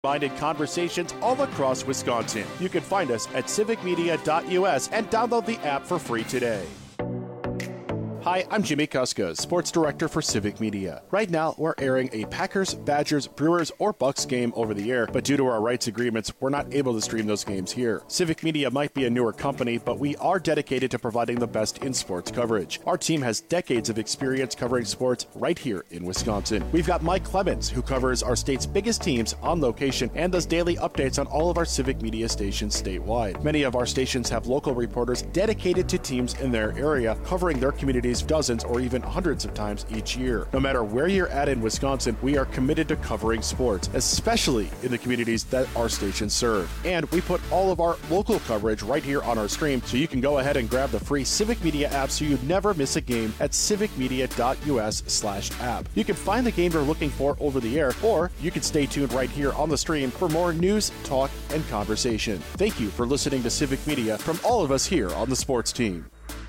Minded conversations all across Wisconsin. You can find us at civicmedia.us and download the app for free today. Hi, I'm Jimmy Kuska, Sports Director for Civic Media. Right now, we're airing a Packers, Badgers, Brewers, or Bucks game over the air, but due to our rights agreements, we're not able to stream those games here. Civic Media might be a newer company, but we are dedicated to providing the best in sports coverage. Our team has decades of experience covering sports right here in Wisconsin. We've got Mike Clemens, who covers our state's biggest teams on location and does daily updates on all of our Civic Media stations statewide. Many of our stations have local reporters dedicated to teams in their area, covering their communities dozens or even hundreds of times each year. No matter where you're at in Wisconsin, we are committed to covering sports, especially in the communities that our stations serve. And we put all of our local coverage right here on our stream, so you can go ahead and grab the free Civic Media app so you never miss a game at civicmedia.us/app. You can find the game you're looking for over the air, or you can stay tuned right here on the stream for more news, talk, and conversation. Thank you for listening to Civic Media from all of us here on the sports team.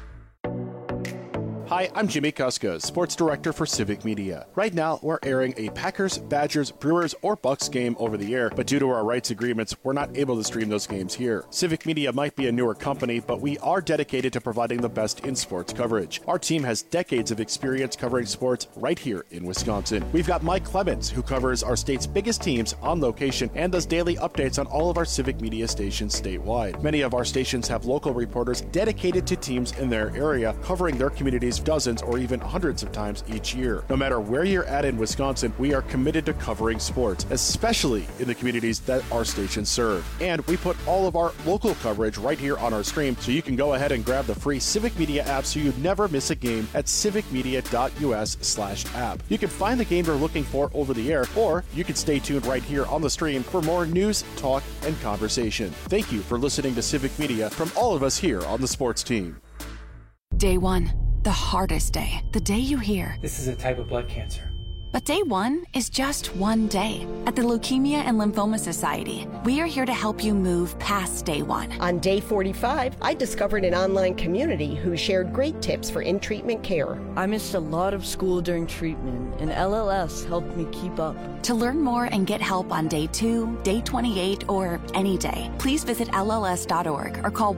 Hi, I'm Jimmy Kuska, Sports Director for Civic Media. Right now, we're airing a Packers, Badgers, Brewers, or Bucks game over the air, but due to our rights agreements, we're not able to stream those games here. Civic Media might be a newer company, but we are dedicated to providing the best in sports coverage. Our team has decades of experience covering sports right here in Wisconsin. We've got Mike Clemens, who covers our state's biggest teams on location and does daily updates on all of our Civic Media stations statewide. Many of our stations have local reporters dedicated to teams in their area, covering their communities dozens or even hundreds of times each year. No matter where you're at in Wisconsin, we are committed to covering sports, especially in the communities that our stations serve. And we put all of our local coverage right here on our stream, so you can go ahead and grab the free Civic Media app so you never miss a game at civicmedia.us/app. You can find the game you're looking for over the air, or you can stay tuned right here on the stream for more news, talk, and conversation. Thank you for listening to Civic Media from all of us here on the sports team. Day one. The hardest day. The day you hear, "This is a type of blood cancer." But day one is just one day. At the Leukemia and Lymphoma Society, we are here to help you move past day one. On day 45, I discovered an online community who shared great tips for in-treatment care. I missed a lot of school during treatment, and LLS helped me keep up. To learn more and get help on day 2, day 28, or any day, please visit LLS.org or call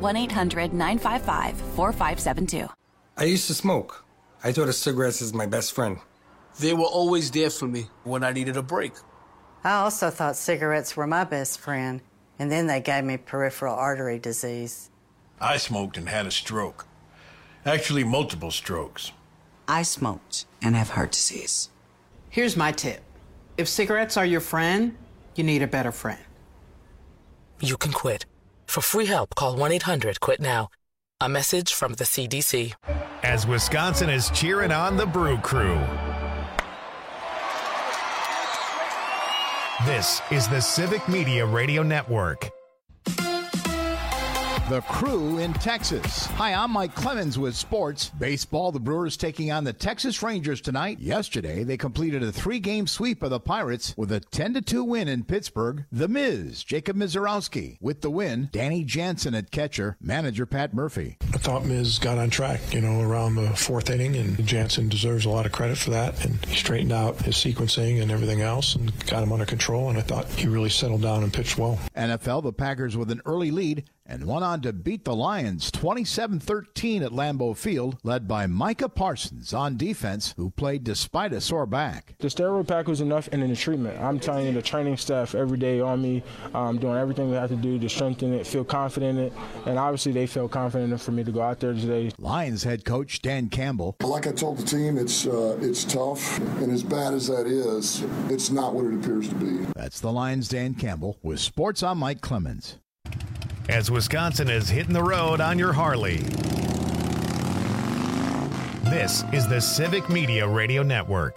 1-800-955-4572. I used to smoke. I thought of cigarettes as my best friend. They were always there for me when I needed a break. I also thought cigarettes were my best friend, and then they gave me peripheral artery disease. I smoked and had a stroke. Actually, multiple strokes. I smoked and have heart disease. Here's my tip. If cigarettes are your friend, you need a better friend. You can quit. For free help, call 1-800-QUIT-NOW. A message from the CDC. As Wisconsin is cheering on the Brew Crew. This is the Civic Media Radio Network. The Crew in Texas. Hi, I'm Mike Clemens with sports. Baseball, the Brewers taking on the Texas Rangers tonight. Yesterday, they completed a 3-game sweep of the Pirates with a 10-2 win in Pittsburgh. The Miz, Jacob Mizorowski. With the win, Danny Jansen at catcher, manager Pat Murphy. I thought Miz got on track, around the 4th inning, and Jansen deserves a lot of credit for that. And he straightened out his sequencing and everything else and got him under control, and I thought he really settled down and pitched well. NFL, the Packers with an early lead and went on to beat the Lions 27-13 at Lambeau Field, led by Micah Parsons on defense, who played despite a sore back. The steroid pack was enough, and in the treatment. I'm telling you, the training staff every day on me, doing everything they have to do to strengthen it, feel confident in it, and obviously they felt confident for me to go out there today. Lions head coach Dan Campbell. Like I told the team, it's tough, and as bad as that is, it's not what it appears to be. That's the Lions' Dan Campbell. With sports, I'm Mike Clemens. As Wisconsin is hitting the road on your Harley. This is the Civic Media Radio Network.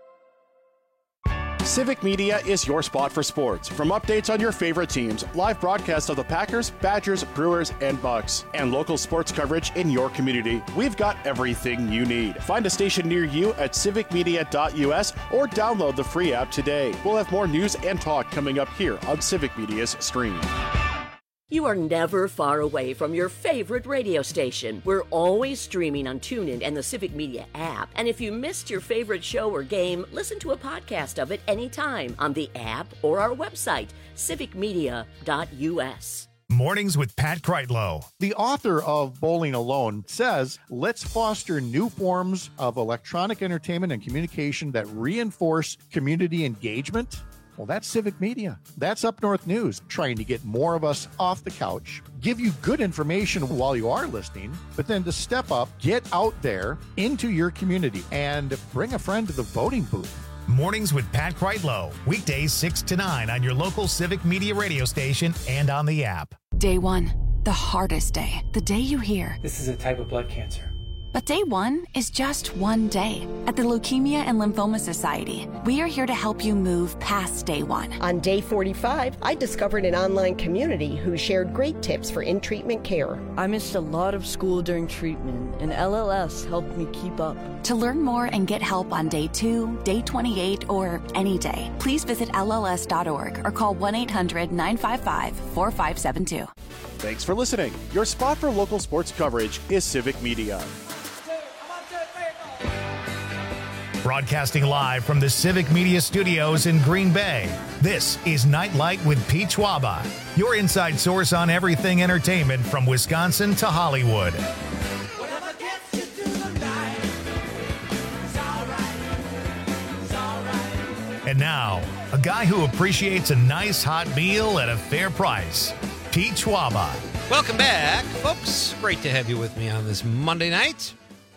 Civic Media is your spot for sports. From updates on your favorite teams, live broadcasts of the Packers, Badgers, Brewers, and Bucks, and local sports coverage in your community, we've got everything you need. Find a station near you at civicmedia.us or download the free app today. We'll have more news and talk coming up here on Civic Media's stream. You are never far away from your favorite radio station. We're always streaming on TuneIn and the Civic Media app. And if you missed your favorite show or game, listen to a podcast of it anytime on the app or our website, civicmedia.us. Mornings with Pat Kreitlow. The author of Bowling Alone says, let's foster new forms of electronic entertainment and communication that reinforce community engagement. Well, that's Civic Media. That's Up North News, trying to get more of us off the couch, give you good information while you are listening, but then to step up, get out there into your community and bring a friend to the voting booth. Mornings with Pat Kreitlow. Weekdays 6 to 9 on your local Civic Media radio station and on the app. Day one, the hardest day. The day you hear, this is a type of blood cancer. But day one is just one day. At the Leukemia and Lymphoma Society, we are here to help you move past day one. On day 45, I discovered an online community who shared great tips for in-treatment care. I missed a lot of school during treatment, and LLS helped me keep up. To learn more and get help on day 2, day 28, or any day, please visit LLS.org or call 1-800-955-4572. Thanks for listening. Your spot for local sports coverage is Civic Media. Broadcasting live from the Civic Media Studios in Green Bay, this is Nightlight with Pete Schwaba, your inside source on everything entertainment from Wisconsin to Hollywood. And now, a guy who appreciates a nice hot meal at a fair price, Pete Schwaba. Welcome back, folks. Great to have you with me on this Monday night.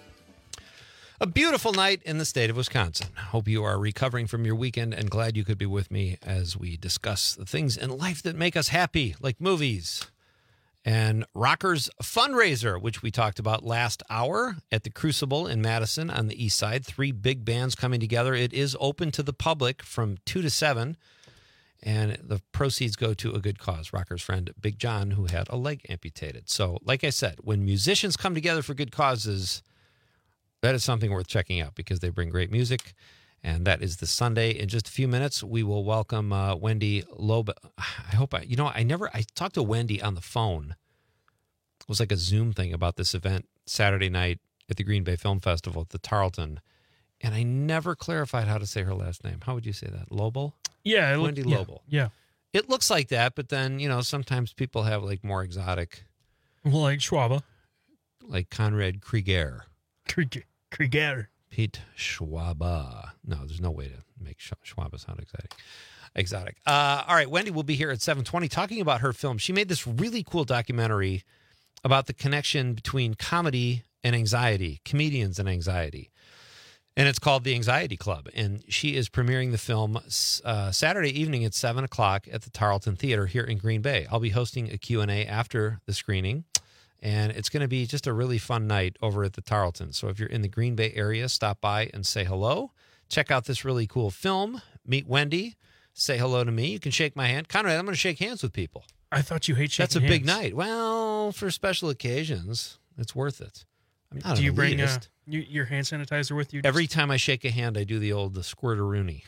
A beautiful night in the state of Wisconsin. Hope you are recovering from your weekend and glad you could be with me as we discuss the things in life that make us happy, like movies. And Rockers Fundraiser, which we talked about last hour at the Crucible in Madison on the east side. 3 big bands coming together. It is open to the public from 2 to 7. And the proceeds go to a good cause. Rocker's friend, Big John, who had a leg amputated. So, like I said, when musicians come together for good causes, that is something worth checking out because they bring great music. And that is this Sunday. In just a few minutes, we will welcome Wendy Loeb. I talked to Wendy on the phone. It was like a Zoom thing about this event Saturday night at the Green Bay Film Festival at the Tarleton. And I never clarified how to say her last name. How would you say that? Lobel? Yeah. Wendy Lobel. Yeah. It looks like that, but then, sometimes people have like more exotic. Well, like Schwaba. Like Conrad Krieger. Krieger. Pete Schwaba. No, there's no way to make Schwaba sound exotic. All right, Wendy will be here at 7:20 talking about her film. She made this really cool documentary about the connection between comedy and anxiety, comedians and anxiety. And it's called The Anxiety Club. And she is premiering the film Saturday evening at 7 o'clock at the Tarleton Theater here in Green Bay. I'll be hosting a Q&A after the screening. And it's going to be just a really fun night over at the Tarleton. So if you're in the Green Bay area, stop by and say hello. Check out this really cool film. Meet Wendy. Say hello to me. You can shake my hand. Conrad, I'm going to shake hands with people. I thought you hate shaking hands. That's a big night. Well, for special occasions, it's worth it. I'm not Do you bring elitist. your hand sanitizer with you? Every time I shake a hand, I do the squirteroonie.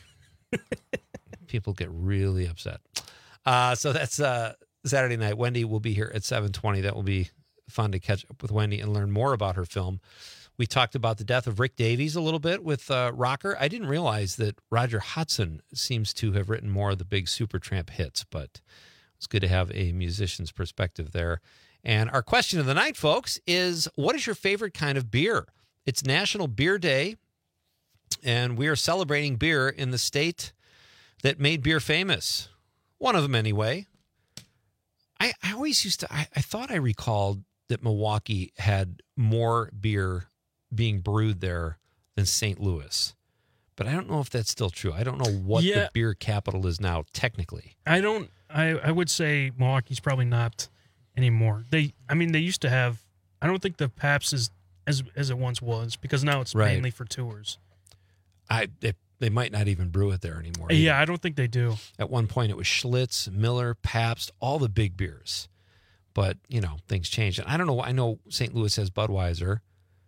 People get really upset. So that's Saturday night. Wendy will be here at 7:20. That will be fun to catch up with Wendy and learn more about her film. We talked about the death of Rick Davies a little bit with Rocker. I didn't realize that Roger Hodgson seems to have written more of the big Supertramp hits, but it's good to have a musician's perspective there. And our question of the night, folks, is what is your favorite kind of beer? It's National Beer Day, and we are celebrating beer in the state that made beer famous. One of them, anyway. I always used to, I thought I recalled that Milwaukee had more beer being brewed there than St. Louis. But I don't know if that's still true. I don't know what the beer capital is now, technically. I would say Milwaukee's probably not anymore. They used to have, I don't think the Pabst is as it once was, because now it's mainly for tours. They might not even brew it there anymore. Yeah, I don't think they do. At one point, it was Schlitz, Miller, Pabst, all the big beers. But, things changed. And I don't know. I know St. Louis has Budweiser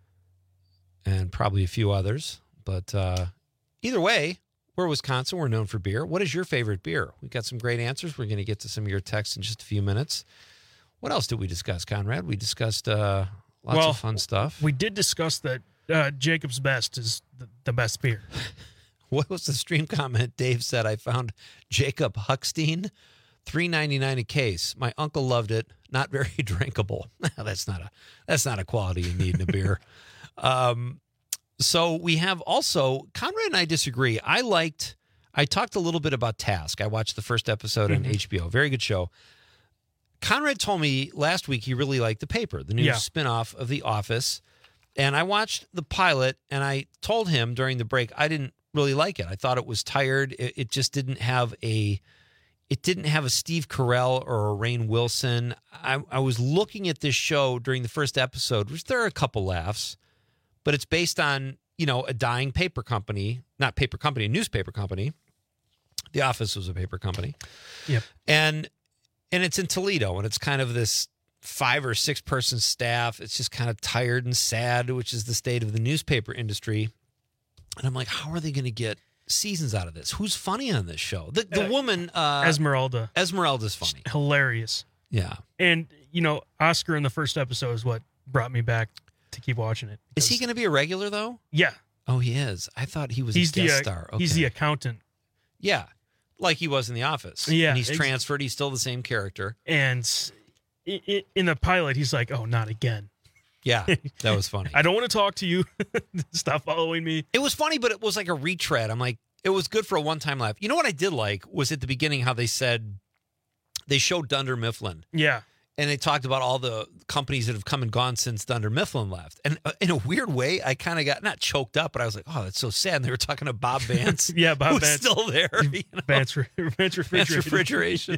and probably a few others. But either way, we're Wisconsin. We're known for beer. What is your favorite beer? We've got some great answers. We're going to get to some of your texts in just a few minutes. What else did we discuss, Conrad? We discussed lots of fun stuff. We did discuss that Jacob's Best is the best beer. What was the stream comment? Dave said, I found Jacob Huckstein, $3.99 a case. My uncle loved it. Not very drinkable. That's not a quality you need in a beer. So we have also, Conrad and I disagree. I talked a little bit about Task. I watched the first episode on HBO. Very good show. Conrad told me last week he really liked The Paper, the new spinoff of The Office. And I watched the pilot, and I told him during the break I didn't really like it. I thought it was tired. It just didn't have a Steve Carell or a Rainn Wilson. I was looking at this show during the first episode, which there are a couple laughs, but it's based on, a dying paper company, not paper company, a newspaper company. The Office was a paper company. Yep. And it's in Toledo, and it's kind of this 5 or 6 person staff. It's just kind of tired and sad, which is the state of the newspaper industry. And I'm like, how are they going to get seasons out of this? Who's funny on this show? The woman, Esmeralda. Esmeralda's funny. Hilarious. Yeah. And, Oscar in the first episode is what brought me back to keep watching it. Is he going to be a regular, though? Yeah. Oh, he is. I thought he was a guest star. Okay. He's the accountant. Yeah. Like he was in The Office. Yeah. And he's transferred. He's still the same character. And in the pilot, he's like, oh, not again. Yeah, that was funny. I don't want to talk to you. Stop following me. It was funny, but it was like a retread. I'm like, it was good for a one-time laugh. You know what I did like was at the beginning how they said they showed Dunder Mifflin. Yeah. And they talked about all the companies that have come and gone since Dunder Mifflin left. And in a weird way, I kind of got, not choked up, but I was like, oh, that's so sad. And they were talking to Bob Vance. Yeah, Bob who's Vance. still there. Vance Refrigeration.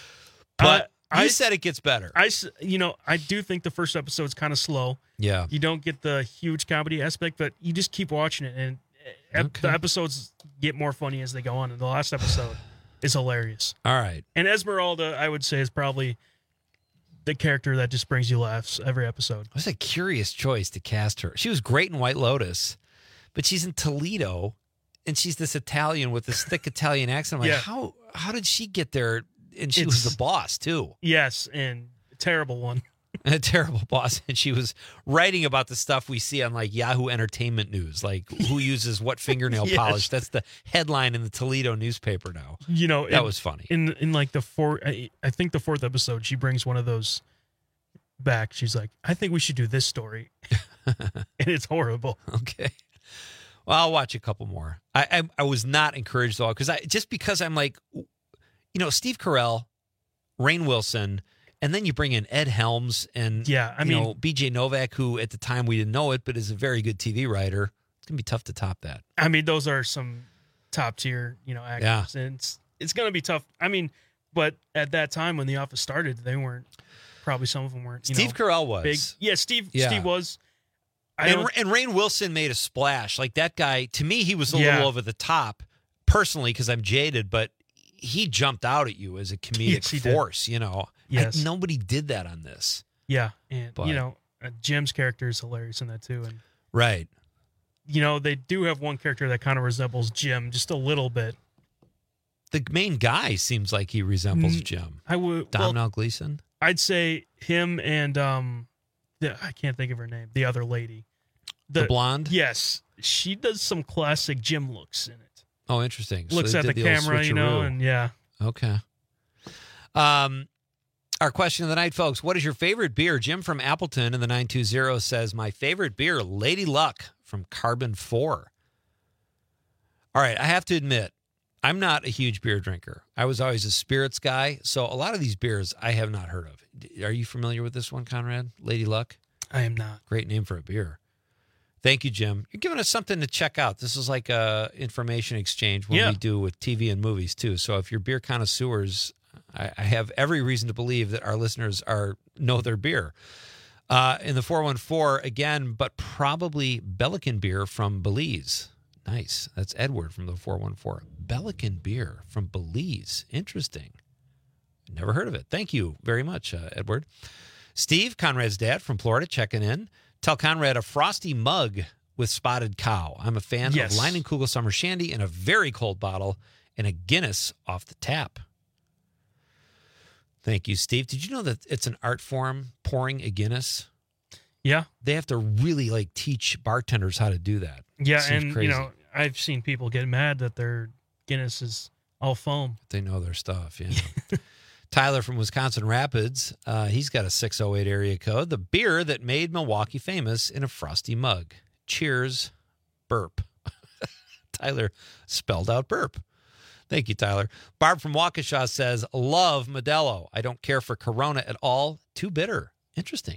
But you said it gets better. I do think the first episode's kind of slow. Yeah. You don't get the huge comedy aspect, but you just keep watching it. And the episodes get more funny as they go on. And the last episode is hilarious. All right. And Esmeralda, I would say, is probably the character that just brings you laughs every episode. It was a curious choice to cast her. She was great in White Lotus, but she's in Toledo, and she's this Italian with this thick Italian accent. I'm like, how did she get there? And she was the boss, too. Yes, and a terrible one. And a terrible boss. And she was writing about the stuff we see on, like, Yahoo Entertainment News, like who uses what fingernail polish. That's the headline in the Toledo newspaper now. That was funny. In like I think the 4th episode, she brings one of those back. She's like, I think we should do this story. And it's horrible. Okay. Well, I'll watch a couple more. I was not encouraged, though, because I'm like, Steve Carell, Rainn Wilson, and then you bring in Ed Helms and B.J. Novak, who at the time we didn't know it, but is a very good TV writer. It's going to be tough to top that. I mean, those are some top tier, actors. Yeah. And it's going to be tough. I mean, but at that time when The Office started, they weren't, probably some of them weren't. Steve Carell was. Big. Yeah, Steve was. And Rainn Wilson made a splash. Like that guy, to me, he was a little over the top, personally, because I'm jaded, but he jumped out at you as a comedic force, Yes. Nobody did that on this. Yeah. And, Jim's character is hilarious in that, too. And right. They do have one character that kind of resembles Jim just a little bit. The main guy seems like he resembles Jim. Domhnall Gleeson? I'd say him and, I can't think of her name, the other lady. The blonde? Yes. She does some classic Jim looks in it. Oh, interesting. Looks at the camera, and yeah. Okay. Our question of the night, folks. What is your favorite beer? Jim from Appleton in the 920 says, my favorite beer, Lady Luck from Carbon 4. All right, I have to admit, I'm not a huge beer drinker. I was always a spirits guy, so a lot of these beers I have not heard of. Are you familiar with this one, Conrad? Lady Luck? I am not. Great name for a beer. Thank you, Jim. You're giving us something to check out. This is like a information exchange when we do with TV and movies, too. So if you're beer connoisseurs, I have every reason to believe that our listeners know their beer. In the 414, again, but probably Bellican beer from Belize. Nice. That's Edward from the 414. Bellican beer from Belize. Interesting. Never heard of it. Thank you very much, Edward. Steve, Conrad's dad from Florida, checking in. Tell Conrad a frosty mug with spotted cow. I'm a fan of Leinenkugel Summer Shandy in a very cold bottle and a Guinness off the tap. Thank you, Steve. Did you know that it's an art form, pouring a Guinness? Yeah. They have to really teach bartenders how to do that. Yeah, and crazy. I've seen people get mad that their Guinness is all foam. They know their stuff, yeah. Tyler from Wisconsin Rapids, he's got a 608 area code. The beer that made Milwaukee famous in a frosty mug. Cheers, burp. Tyler spelled out burp. Thank you, Tyler. Barb from Waukesha says, love Modelo. I don't care for Corona at all. Too bitter. Interesting.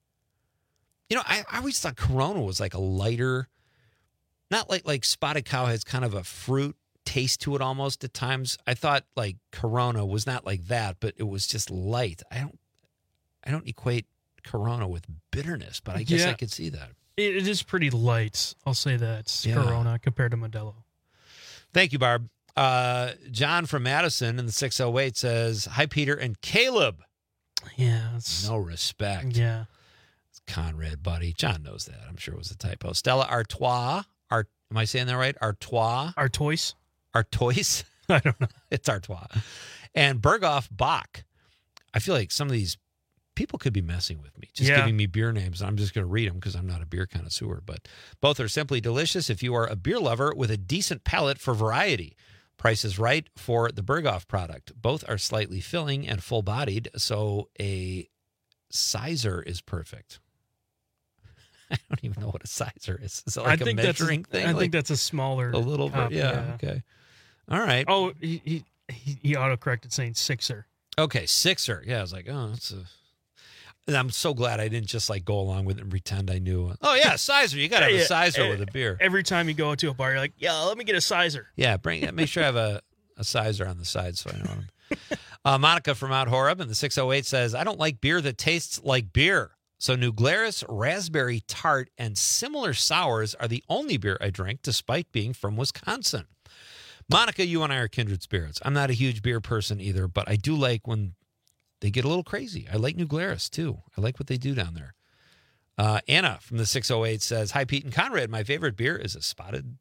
I always thought Corona was like a lighter, not like Spotted Cow has kind of a fruit taste to it almost at times. I thought like Corona was not like that, but it was just light. I don't equate Corona with bitterness, but I guess I could see that. It is pretty light. I'll say that. Corona compared to Modelo. Thank you, Barb. John from Madison in the 608 says, hi, Peter and Caleb. Yeah. No respect. Yeah. It's Conrad, buddy. John knows that. I'm sure it was a typo. Stella Artois. Am I saying that right? Artois? Artois? Artois? I don't know. It's Artois. And Berghoff Bach. I feel like some of these people could be messing with me, just giving me beer names. I'm just going to read them because I'm not a beer connoisseur. But both are simply delicious if you are a beer lover with a decent palate for variety. Price is right for the Berghoff product. Both are slightly filling and full-bodied, so a sizer is perfect. I don't even know what a sizer is. Is it like a measuring thing? I think that's a smaller. A little bit, yeah. Okay. All right. Oh, he autocorrected saying sixer. Okay, sixer. Yeah, I was like, oh, that's a... And I'm so glad I didn't just go along with it and pretend I knew. Oh, yeah, sizer. You got to have a sizer with a beer. Every time you go to a bar, you're like, yeah, let me get a sizer. Yeah, make sure I have a sizer on the side so I know them. Monica from Mount Horeb in the 608 says, I don't like beer that tastes like beer. So New Glarus, Raspberry Tart, and similar sours are the only beer I drink despite being from Wisconsin. Monica, you and I are kindred spirits. I'm not a huge beer person either, but I do like when they get a little crazy. I like New Glarus, too. I like what they do down there. Anna from the 608 says, hi, Pete and Conrad. My favorite beer is a spotted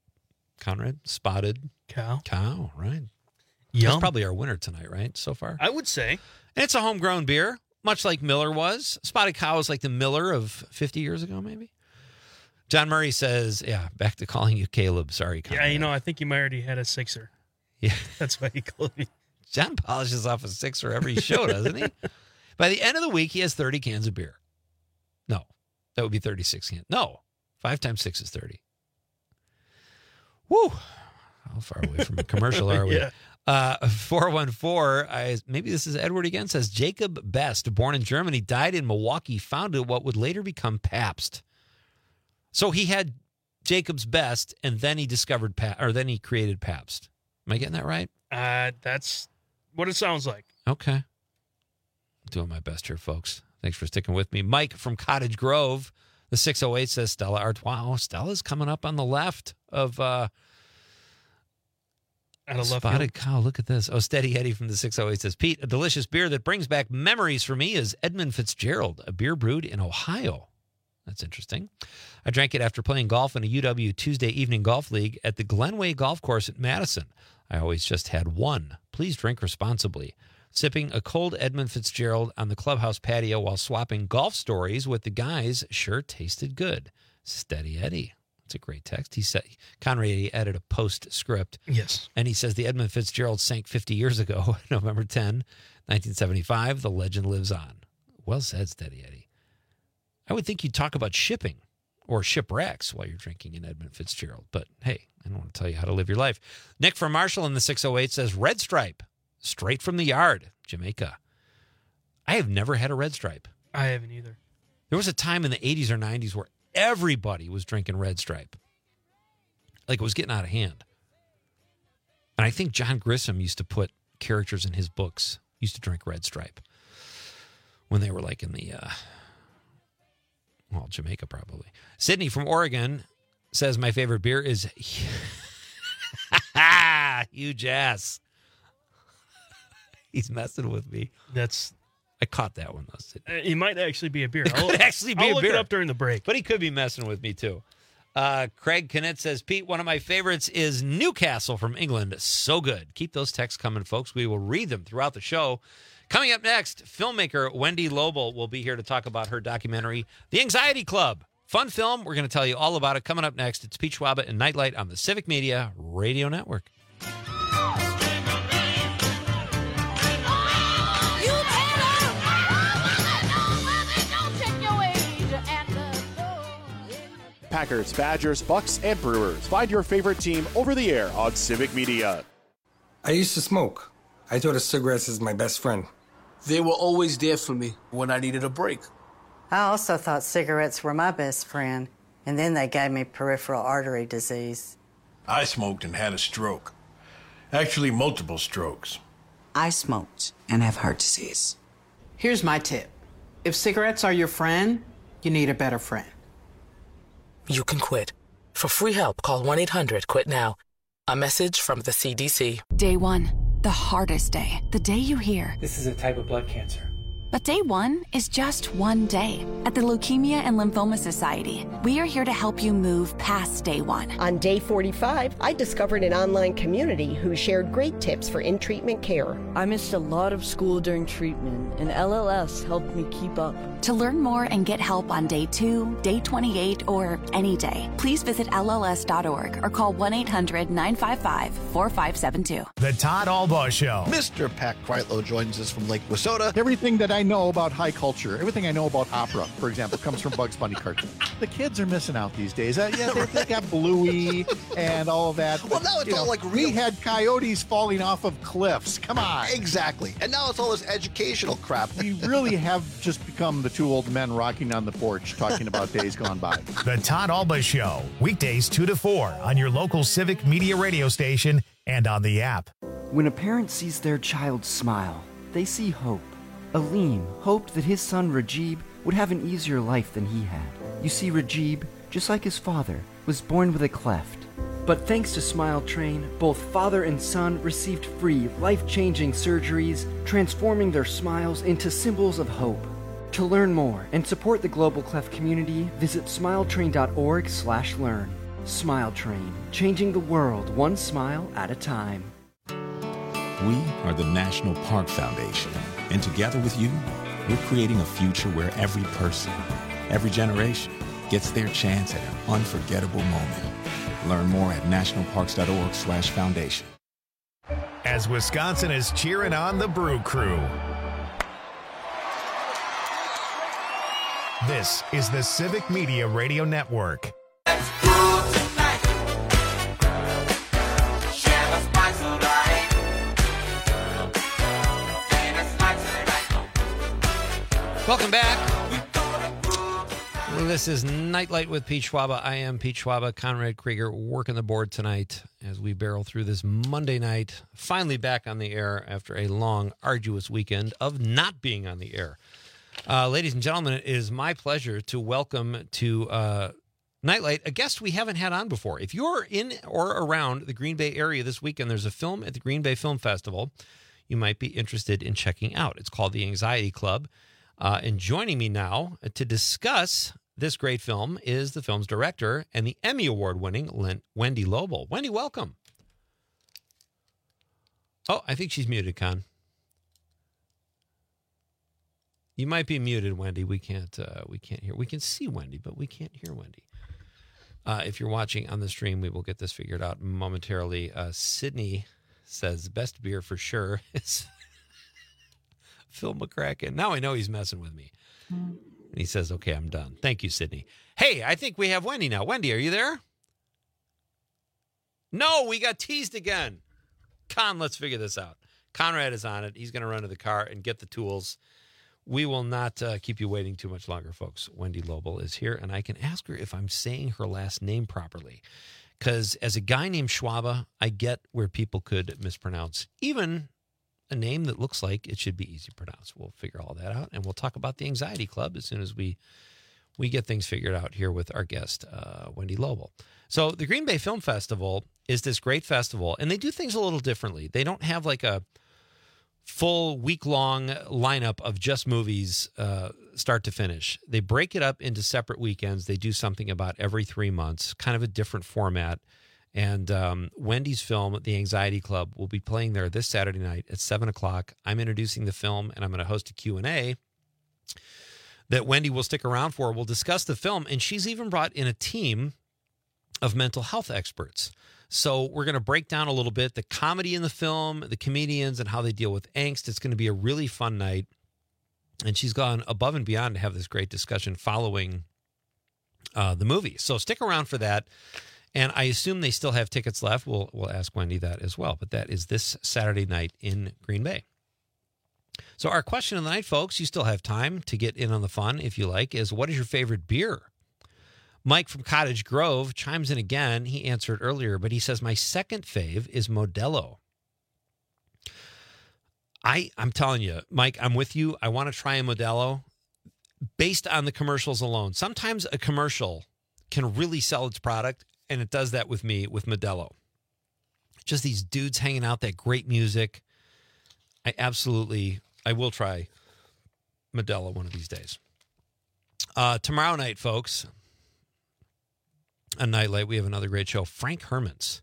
cow, right? Yum. That's probably our winner tonight, right, so far? I would say. And it's a homegrown beer, much like Miller was. Spotted Cow is like the Miller of 50 years ago, maybe. John Murray says, back to calling you Caleb. Sorry, Conrad. Yeah, I think you might already had a sixer. Yeah. That's why he called me. John polishes off a sixer every show, doesn't he? By the end of the week, he has 30 cans of beer. No, that would be 36 cans. No, 5 times 6 is 30. Woo! How far away from a commercial are we? 414, maybe this is Edward again, says Jacob Best, born in Germany, died in Milwaukee, founded what would later become Pabst. So he had Jacob's Best, and then he discovered then he created Pabst. Am I getting that right? That's what it sounds like. Okay. I'm doing my best here, folks. Thanks for sticking with me. Mike from Cottage Grove, the 608 says Stella Artois. Oh, Stella's coming up on the left of Spotted Cow. Look at this. Oh, Steady Eddie from the 608 says, Pete, a delicious beer that brings back memories for me is Edmund Fitzgerald, a beer brewed in Ohio. That's interesting. I drank it after playing golf in a UW Tuesday evening golf league at the Glenway Golf Course at Madison. I always just had one. Please drink responsibly. Sipping a cold Edmund Fitzgerald on the clubhouse patio while swapping golf stories with the guys sure tasted good. Steady Eddie. That's a great text. He said, Conrad added a postscript. Yes. And he says the Edmund Fitzgerald sank 50 years ago, November 10, 1975. The legend lives on. Well said, Steady Eddie. I would think you'd talk about shipping or shipwrecks while you're drinking an Edmund Fitzgerald. But hey, I don't want to tell you how to live your life. Nick from Marshall in the 608 says Red Stripe, straight from the yard, Jamaica. I have never had a Red Stripe. I haven't either. There was a time in the 80s or 90s where everybody was drinking Red Stripe. Like it was getting out of hand. And I think John Grisham used to put characters in his books, used to drink Red Stripe when they were like in the... Jamaica probably. Sydney from Oregon says my favorite beer is Huge Ass. He's messing with me. I caught that one though, Sydney. It might actually be a beer. It could actually be a beer. I'll look it up during the break. But he could be messing with me too. Craig Kennett says, Pete, one of my favorites is Newcastle from England. So good. Keep those texts coming, folks. We will read them throughout the show. Coming up next, filmmaker Wendy Lobel will be here to talk about her documentary, The Anxiety Club. Fun film. We're going to tell you all about it. Coming up next, it's Pete Schwaba and Nightlight on the Civic Media Radio Network. Packers, Badgers, Bucks, and Brewers. Find your favorite team over the air on Civic Media. I used to smoke. I thought of cigarettes as my best friend. They were always there for me when I needed a break. I also thought cigarettes were my best friend, and then they gave me peripheral artery disease. I smoked and had a stroke. Actually, multiple strokes. I smoked and have heart disease. Here's my tip. If cigarettes are your friend, you need a better friend. You can quit. For free help, call 1-800-QUIT-NOW. A message from the CDC. Day one, the hardest day. The day you hear, this is a type of blood cancer. But day one is just one day. At the Leukemia and Lymphoma Society, we are here to help you move past day one. On day 45, I discovered an online community who shared great tips for in-treatment care. I missed a lot of school during treatment, and LLS helped me keep up. To learn more and get help on day 2, day 28, or any day, please visit LLS.org or call 1-800-955-4572. The Todd Albaugh Show. Mr. Pat Kreitlow joins us from Lake Wissota. Everything that I know about high culture, everything I know about opera, for example, comes from Bugs Bunny cartoons. The kids are missing out these days. Yeah, they got Bluey and all of that. Well, now it's all like real. We had coyotes falling off of cliffs. Come on. Exactly. And now it's all this educational crap. We really have just become the two old men rocking on the porch talking about days gone by. The Todd Albaugh Show, weekdays 2 to 4 on your local Civic Media radio station and on the app. When a parent sees their child smile, they see hope. Aleem hoped that his son Rajib would have an easier life than he had. You see, Rajib, just like his father, was born with a cleft. But thanks to Smile Train, both father and son received free, life-changing surgeries, transforming their smiles into symbols of hope. To learn more and support the Global Cleft community, visit smiletrain.org/learn. Smile Train, changing the world one smile at a time. We are the National Park Foundation, and together with you, we're creating a future where every person, every generation, gets their chance at an unforgettable moment. Learn more at nationalparks.org/foundation. As Wisconsin is cheering on the Brew Crew. This is the Civic Media Radio Network. Welcome back. This is Nightlight with Pete Schwaba. I am Pete Schwaba. Conrad Krieger working the board tonight as we barrel through this Monday night. Finally back on the air after a long, arduous weekend of not being on the air. Ladies and gentlemen, it is my pleasure to welcome to Nightlight a guest we haven't had on before. If you're in or around the Green Bay area this weekend, there's a film at the Green Bay Film Festival you might be interested in checking out. It's called The Anxiety Club. And joining me now to discuss this great film is the film's director and the Emmy Award-winning Wendy Lobel. Wendy, welcome. Oh, I think she's muted, Con. You might be muted, Wendy. We can't hear. We can see Wendy, but we can't hear Wendy. If you're watching on the stream, we will get this figured out momentarily. Sydney says best beer for sure is Phil McCracken. Now I know he's messing with me. And he says, okay, I'm done. Thank you, Sydney. Hey, I think we have Wendy now. Wendy, are you there? No, we got teased again. Con, let's figure this out. Conrad is on it. He's going to run to the car and get the tools. We will not keep you waiting too much longer, folks. Wendy Lobel is here, and I can ask her if I'm saying her last name properly. Because as a guy named Schwaba, I get where people could mispronounce even a name that looks like it should be easy to pronounce. We'll figure all that out, and we'll talk about the Anxiety Club as soon as we get things figured out here with our guest, Wendy Lobel. So the Green Bay Film Festival is this great festival, and they do things a little differently. They don't have like a full week-long lineup of just movies start to finish. They break it up into separate weekends. They do something about every 3 months, kind of a different format. And Wendy's film, The Anxiety Club, will be playing there this Saturday night at 7 o'clock. I'm introducing the film, and I'm going to host a Q&A that Wendy will stick around for. We'll discuss the film, and she's even brought in a team of mental health experts. So we're going to break down a little bit the comedy in the film, the comedians, and how they deal with angst. It's going to be a really fun night. And she's gone above and beyond to have this great discussion following the movie. So stick around for that. And I assume they still have tickets left. We'll ask Wendy that as well. But that is this Saturday night in Green Bay. So our question of the night, folks, you still have time to get in on the fun if you like, is what is your favorite beer? Mike from Cottage Grove chimes in again. He answered earlier, but he says, my second fave is Modelo. I'm telling you, Mike, I'm with you. I want to try a Modelo based on the commercials alone. Sometimes a commercial can really sell its product, and it does that with me with Modelo. Just these dudes hanging out, that great music. I will try Modelo one of these days. Tomorrow night, folks, on Nightlight, we have another great show. Frank Hermans.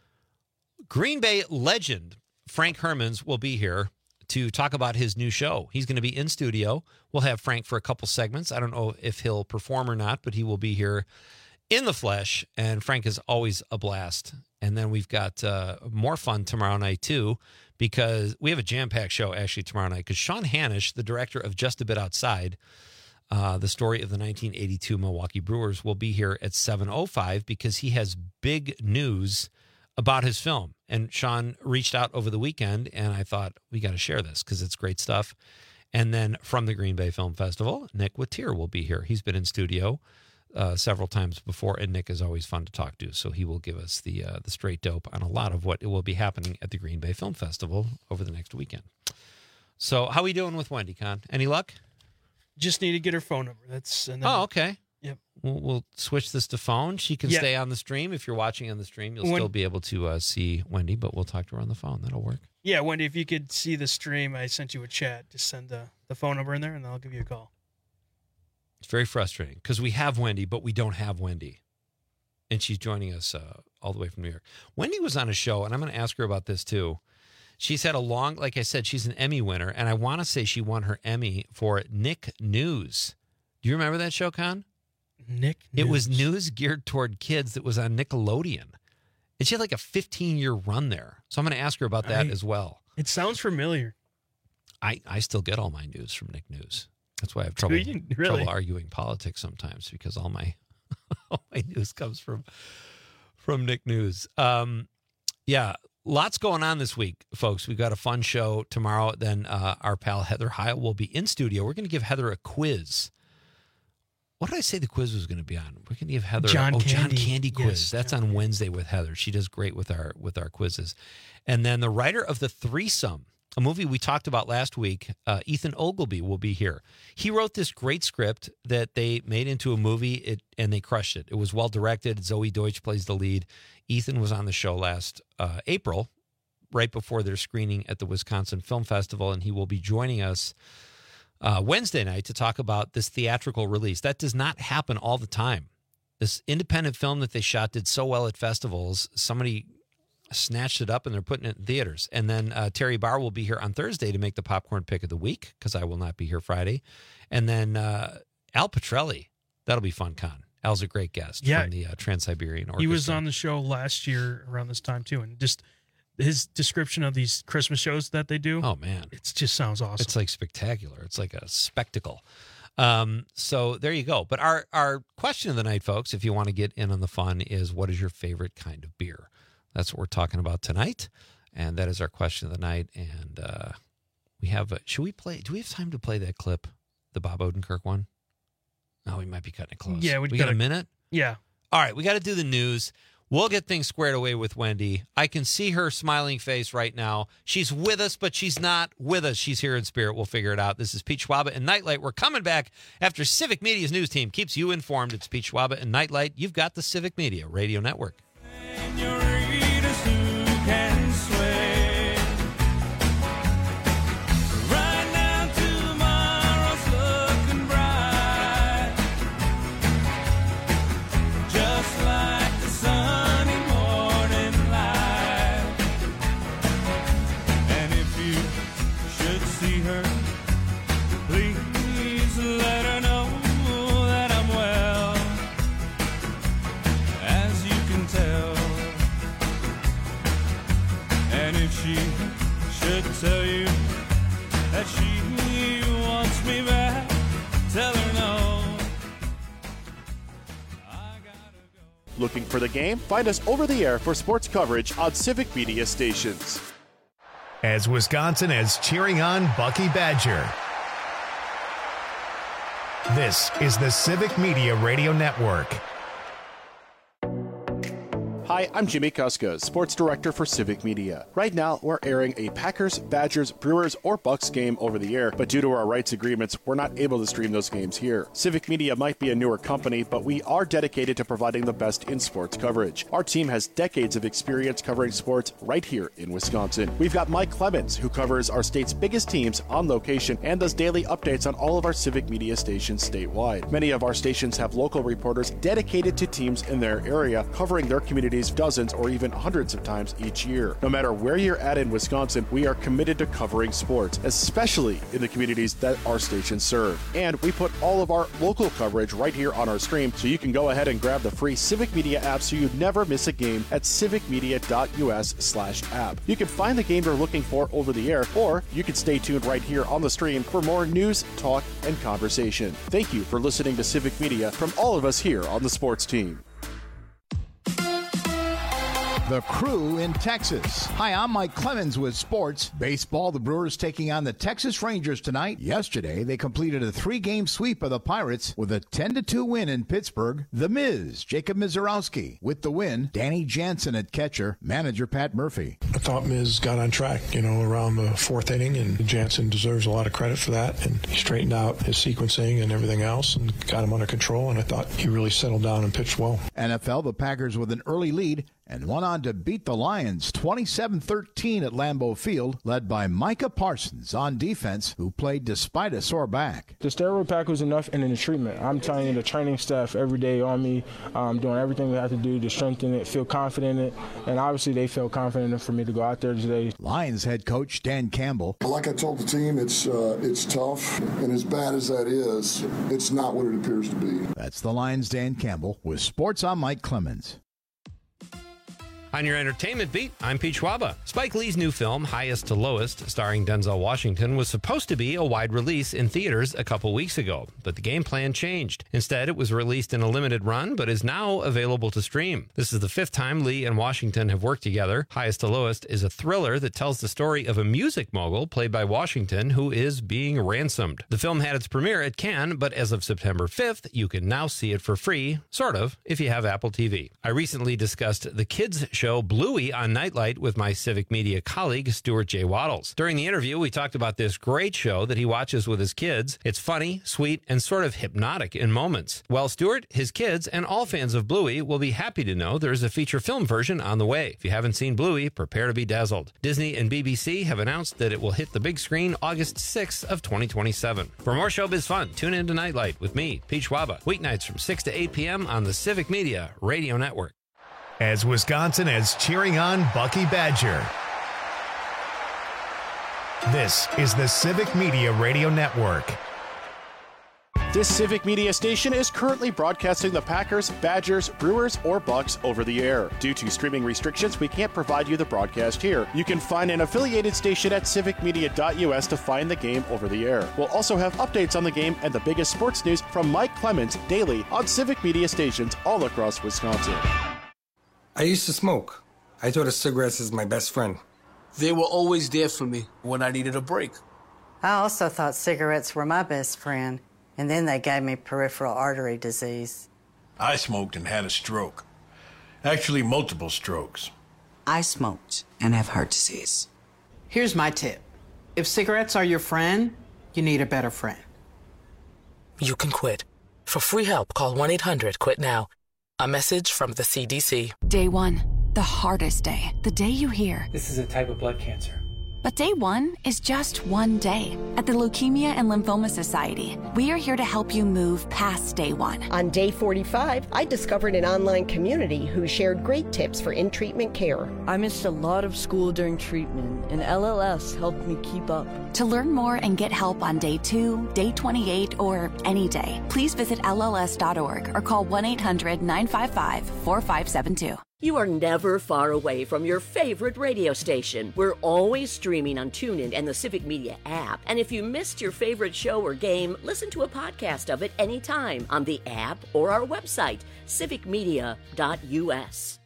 Green Bay legend Frank Hermans will be here to talk about his new show. He's going to be in studio. We'll have Frank for a couple segments. I don't know if he'll perform or not, but he will be here in the flesh, and Frank is always a blast. And then we've got more fun tomorrow night, too, because we have a jam-packed show, actually, tomorrow night, because Sean Hanisch, the director of Just a Bit Outside, the story of the 1982 Milwaukee Brewers, will be here at 7:05 because he has big news about his film. And Sean reached out over the weekend, and I thought, we got to share this because it's great stuff. And then from the Green Bay Film Festival, Nick Wattier will be here. He's been in studio several times before, and Nick is always fun to talk to. So he will give us the straight dope on a lot of what will be happening at the Green Bay Film Festival over the next weekend. So how are we doing with Wendy, Con? Any luck? Just need to get her phone number. Oh, okay. Yep. We'll switch this to phone. She can stay on the stream. If you're watching on the stream, you'll still be able to see Wendy, but we'll talk to her on the phone. That'll work. Yeah, Wendy, if you could see the stream, I sent you a chat. Just send the phone number in there, and I'll give you a call. It's very frustrating because we have Wendy, but we don't have Wendy. And she's joining us all the way from New York. Wendy was on a show, and I'm going to ask her about this too. She's had like I said, she's an Emmy winner, and I want to say she won her Emmy for Nick News. Do you remember that show, Con? Nick News. It was news geared toward kids that was on Nickelodeon. And she had like a 15-year run there. So I'm going to ask her about that as well. It sounds familiar. I still get all my news from Nick News. That's why I have trouble arguing politics sometimes, because all my news comes from Nick News. Yeah, lots going on this week, folks. We've got a fun show tomorrow. Then our pal Heather Heil will be in studio. We're going to give Heather a quiz. What did I say the quiz was going to be on? We're going to give Heather John Candy quiz. Yes, That's on Wednesday with Heather. She does great with our quizzes. And then the writer of The Threesome, a movie we talked about last week, Ethan Ogilvy, will be here. He wrote this great script that they made into a movie, and they crushed it. It was well directed. Zoe Deutsch plays the lead. Ethan was on the show last April, right before their screening at the Wisconsin Film Festival, and he will be joining us Wednesday night to talk about this theatrical release. That does not happen all the time. This independent film that they shot did so well at festivals, somebody snatched it up and they're putting it in theaters. And then Terry Barr will be here on Thursday to make the popcorn pick of the week, because I will not be here Friday. And then Al Petrelli, that'll be fun, Con. Al's a great guest from the Trans-Siberian Orchestra. He was on the show last year around this time too, and just his description of these Christmas shows that they do. Oh man, it just sounds awesome. It's like spectacular. It's like a spectacle. So there you go. But our question of the night, folks, if you want to get in on the fun, is what is your favorite kind of beer? That's what we're talking about tonight, and that is our question of the night. And we have should we play? Do we have time to play that clip, the Bob Odenkirk one? No, we might be cutting it close. Yeah, we got a minute. Yeah. All right, we got to do the news. We'll get things squared away with Wendy. I can see her smiling face right now. She's with us, but she's not with us. She's here in spirit. We'll figure it out. This is Pete Schwaba and Nightlight. We're coming back after Civic Media's news team keeps you informed. It's Pete Schwaba and Nightlight. You've got the Civic Media Radio Network. Looking for the game? Find us over the air for sports coverage on Civic Media stations. As Wisconsin is cheering on Bucky Badger. This is the Civic Media Radio Network. Hi, I'm Jimmy Kuska, Sports Director for Civic Media. Right now, we're airing a Packers, Badgers, Brewers, or Bucks game over the air, but due to our rights agreements, we're not able to stream those games here. Civic Media might be a newer company, but we are dedicated to providing the best in sports coverage. Our team has decades of experience covering sports right here in Wisconsin. We've got Mike Clemens, who covers our state's biggest teams on location and does daily updates on all of our Civic Media stations statewide. Many of our stations have local reporters dedicated to teams in their area, covering their communities dozens or even hundreds of times each year. No matter where you're at in Wisconsin, we are committed to covering sports, especially in the communities that our stations serve. And we put all of our local coverage right here on our stream, so you can go ahead and grab the free Civic Media app so you never miss a game at civicmedia.us/app. You can find the game you're looking for over the air, or you can stay tuned right here on the stream for more news, talk, and conversation. Thank you for listening to Civic Media from all of us here on the sports team. The Crew in Texas. Hi, I'm Mike Clemens with sports. Baseball, the Brewers taking on the Texas Rangers tonight. Yesterday, they completed a 3-game sweep of the Pirates with a 10-2 win in Pittsburgh. The Miz, Jacob Mizorowski. With the win, Danny Jansen at catcher, manager Pat Murphy. I thought Miz got on track, around the 4th inning, and Jansen deserves a lot of credit for that. And he straightened out his sequencing and everything else and got him under control, and I thought he really settled down and pitched well. NFL, the Packers with an early lead and went on to beat the Lions 27-13 at Lambeau Field, led by Micah Parsons on defense, who played despite a sore back. The steroid pack was enough, and then the treatment. I'm telling you, the training staff every day on me, doing everything we have to do to strengthen it, feel confident in it, and obviously they felt confident for me to go out there today. Lions head coach Dan Campbell. Like I told the team, it's tough, and as bad as that is, it's not what it appears to be. That's the Lions' Dan Campbell with Sports. I'm Mike Clemens. On your entertainment beat, I'm Pete Schwaba. Spike Lee's new film, Highest to Lowest, starring Denzel Washington, was supposed to be a wide release in theaters a couple weeks ago, but the game plan changed. Instead, it was released in a limited run, but is now available to stream. This is the 5th time Lee and Washington have worked together. Highest to Lowest is a thriller that tells the story of a music mogul played by Washington who is being ransomed. The film had its premiere at Cannes, but as of September 5th, you can now see it for free, sort of, if you have Apple TV. I recently discussed the kids' show Bluey on Nightlight with my Civic Media colleague, Stuart J. Waddles. During the interview, we talked about this great show that he watches with his kids. It's funny, sweet, and sort of hypnotic in moments. Well, Stuart, his kids, and all fans of Bluey will be happy to know there's a feature film version on the way. If you haven't seen Bluey, prepare to be dazzled. Disney and BBC have announced that it will hit the big screen August 6th of 2027. For more showbiz fun, tune in to Nightlight with me, Pete Schwaba, weeknights from 6 to 8 p.m. on the Civic Media Radio Network. As Wisconsin is cheering on Bucky Badger. This is the Civic Media Radio Network. This Civic Media station is currently broadcasting the Packers, Badgers, Brewers, or Bucks over the air. Due to streaming restrictions, we can't provide you the broadcast here. You can find an affiliated station at civicmedia.us to find the game over the air. We'll also have updates on the game and the biggest sports news from Mike Clemens daily on Civic Media stations all across Wisconsin. I used to smoke. I thought of cigarettes as my best friend. They were always there for me when I needed a break. I also thought cigarettes were my best friend, and then they gave me peripheral artery disease. I smoked and had a stroke. Actually, multiple strokes. I smoked and have heart disease. Here's my tip. If cigarettes are your friend, you need a better friend. You can quit. For free help, call 1-800-QUIT-NOW. A message from the CDC. Day 1, the hardest day. The day you hear, this is a type of blood cancer. But day 1 is just one day. At the Leukemia and Lymphoma Society, we are here to help you move past day 1. On day 45, I discovered an online community who shared great tips for in-treatment care. I missed a lot of school during treatment, and LLS helped me keep up. To learn more and get help on day 2, day 28, or any day, please visit LLS.org or call 1-800-955-4572. You are never far away from your favorite radio station. We're always streaming on TuneIn and the Civic Media app. And if you missed your favorite show or game, listen to a podcast of it anytime on the app or our website, civicmedia.us.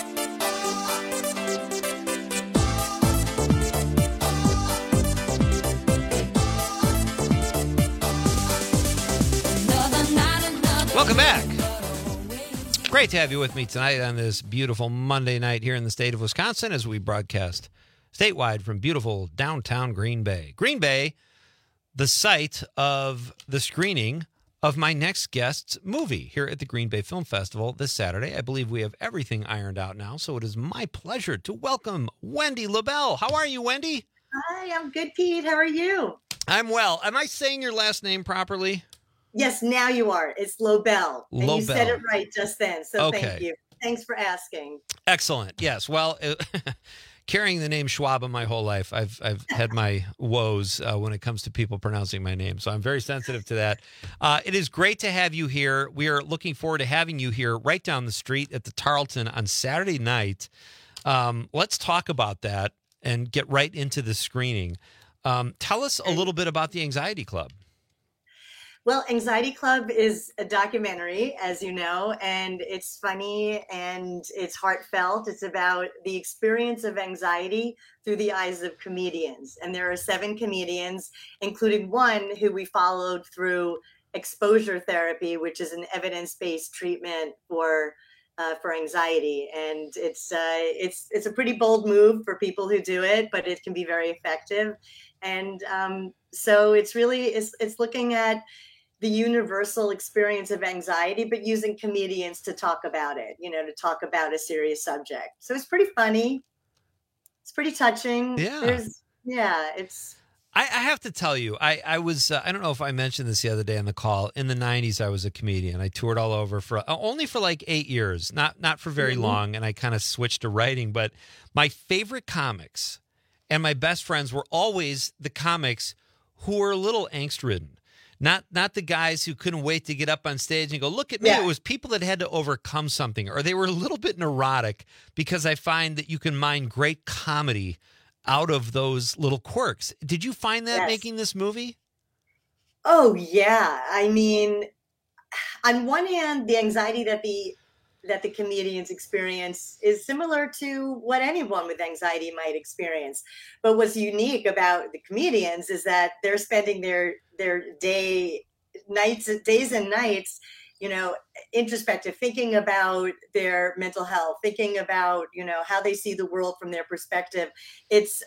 Welcome back. Great to have you with me tonight on this beautiful Monday night here in the state of Wisconsin as we broadcast statewide from beautiful downtown Green Bay. Green Bay, the site of the screening of my next guest's movie here at the Green Bay Film Festival this Saturday. I believe we have everything ironed out now, so it is my pleasure to welcome Wendy LaBelle. How are you, Wendy? Hi, I'm good, Pete. How are you? I'm well. Am I saying your last name properly? Yes, now you are. It's Lobel. And you said it right just then. So Okay. Thank you. Thanks for asking. Excellent. Yes. Well, carrying the name Schwab my whole life, I've had my woes when it comes to people pronouncing my name. So I'm very sensitive to that. It is great to have you here. We are looking forward to having you here right down the street at the Tarleton on Saturday night. Let's talk about that and get right into the screening. Tell us a little bit about the Anxiety Club. Well, Anxiety Club is a documentary, as you know, and it's funny and it's heartfelt. It's about the experience of anxiety through the eyes of comedians. And there are 7 comedians, including one who we followed through exposure therapy, which is an evidence-based treatment for anxiety. And it's a pretty bold move for people who do it, but it can be very effective. And so it's looking at the universal experience of anxiety, but using comedians to talk about it, to talk about a serious subject. So it's pretty funny. It's pretty touching. Yeah. I have to tell you, I was, I don't know if I mentioned this the other day on the call. In the 90s, I was a comedian. I toured all over for only for like 8 years, not for very long. And I kind of switched to writing, but my favorite comics and my best friends were always the comics who were a little angst ridden. Not the guys who couldn't wait to get up on stage and go, look at me. Yeah. It was people that had to overcome something, or they were a little bit neurotic, because I find that you can mine great comedy out of those little quirks. Did you find that making this movie? Oh, yeah. I mean, on one hand, the anxiety that the comedians experience is similar to what anyone with anxiety might experience. But what's unique about the comedians is that they're spending their days and nights, introspective, thinking about their mental health, thinking about, how they see the world from their perspective. It's,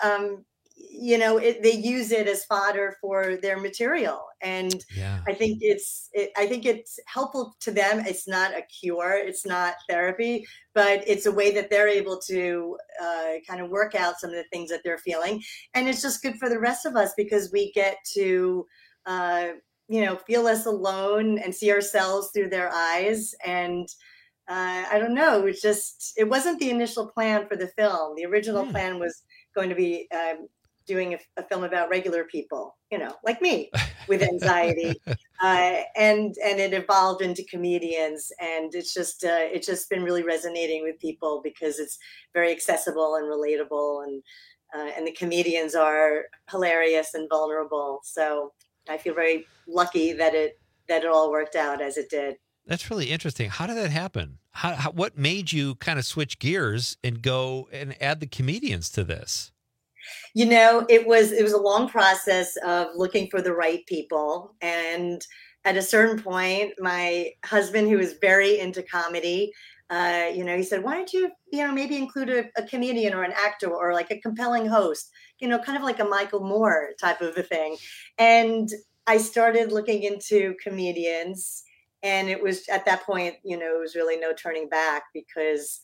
they use it as fodder for their material. And I think it's helpful to them. It's not a cure. It's not therapy, but it's a way that they're able to kind of work out some of the things that they're feeling. And it's just good for the rest of us, because we get to, feel less alone and see ourselves through their eyes. And I don't know, it wasn't the initial plan for the film. The original plan was going to be doing a film about regular people, like me with anxiety. And it evolved into comedians. And it's just been really resonating with people because it's very accessible and relatable. And the comedians are hilarious and vulnerable. So I feel very lucky that it all worked out as it did. That's really interesting. How did that happen? What made you kind of switch gears and go and add the comedians to this? It was a long process of looking for the right people. And at a certain point, my husband, who is very into comedy, he said, why don't you, maybe include a comedian or an actor or like a compelling host, kind of like a Michael Moore type of a thing. And I started looking into comedians, and it was at that point, it was really no turning back, because,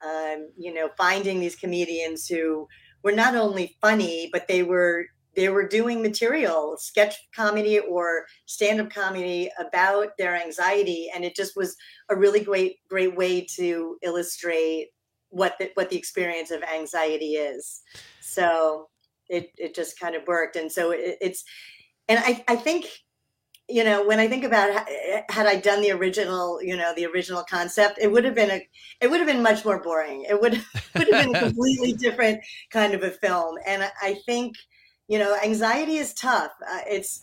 finding these comedians who were not only funny, but they were doing material, sketch comedy or stand-up comedy about their anxiety. And it just was a really great way to illustrate what the experience of anxiety is. So it just kind of worked. And so I think when I think about had I done the original, the original concept, it would have been much more boring. It would have been a completely different kind of a film. And I think, anxiety is tough. It's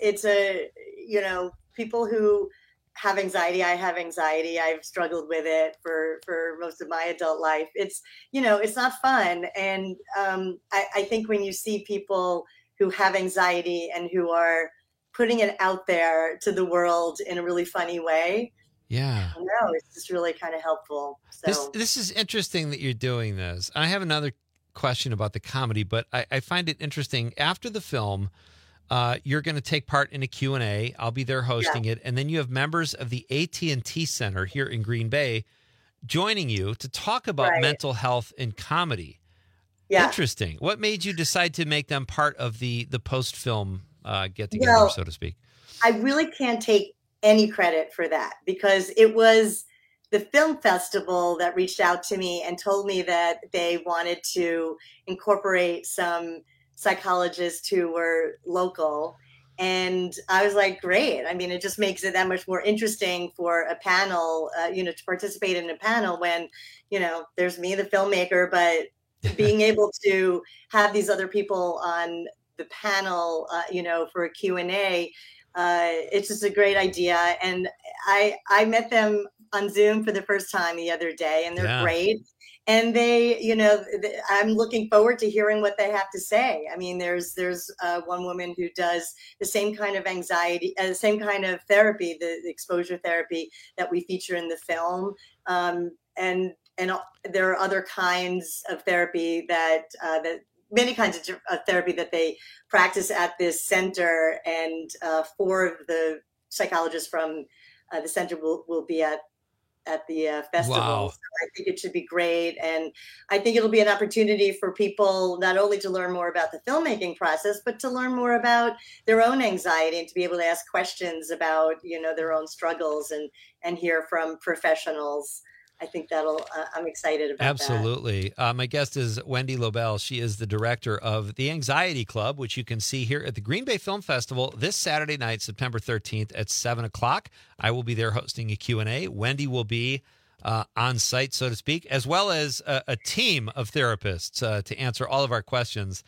people who have anxiety. I have anxiety. I've struggled with it for most of my adult life. It's not fun. And I think when you see people who have anxiety and who are putting it out there to the world in a really funny way. Yeah. I know, it's just really kind of helpful. So This is interesting that you're doing this. I have another question about the comedy, but I find it interesting. After the film, you're going to take part in a Q&A. I'll be there hosting it. And then you have members of the AT&T Center here in Green Bay joining you to talk about mental health and comedy. Yeah. Interesting. What made you decide to make them part of the post-film get together, so to speak? I really can't take any credit for that, because it was the film festival that reached out to me and told me that they wanted to incorporate some psychologists who were local. And I was like, great. I mean, it just makes it that much more interesting for a panel, to participate in a panel when, there's me, the filmmaker, but being able to have these other people on the panel, for a Q&A, it's just a great idea. And I met them on Zoom for the first time the other day, and they're great. And they, I'm looking forward to hearing what they have to say. I mean, there's one woman who does the same kind of anxiety, the same kind of therapy, the exposure therapy that we feature in the film. And there are other kinds of therapy that many kinds of therapy that they practice at this center, and 4 of the psychologists from the center will be at the festival. Wow. So I think it should be great, and I think it'll be an opportunity for people not only to learn more about the filmmaking process, but to learn more about their own anxiety and to be able to ask questions about their own struggles and hear from professionals. I think I'm excited about Absolutely. My guest is Wendy Lobel. She is the director of the Anxiety Club, which you can see here at the Green Bay Film Festival this Saturday night, September 13th at 7 o'clock. I will be there hosting a Q&A. Wendy will be on site, so to speak, as well as a team of therapists to answer all of our questions.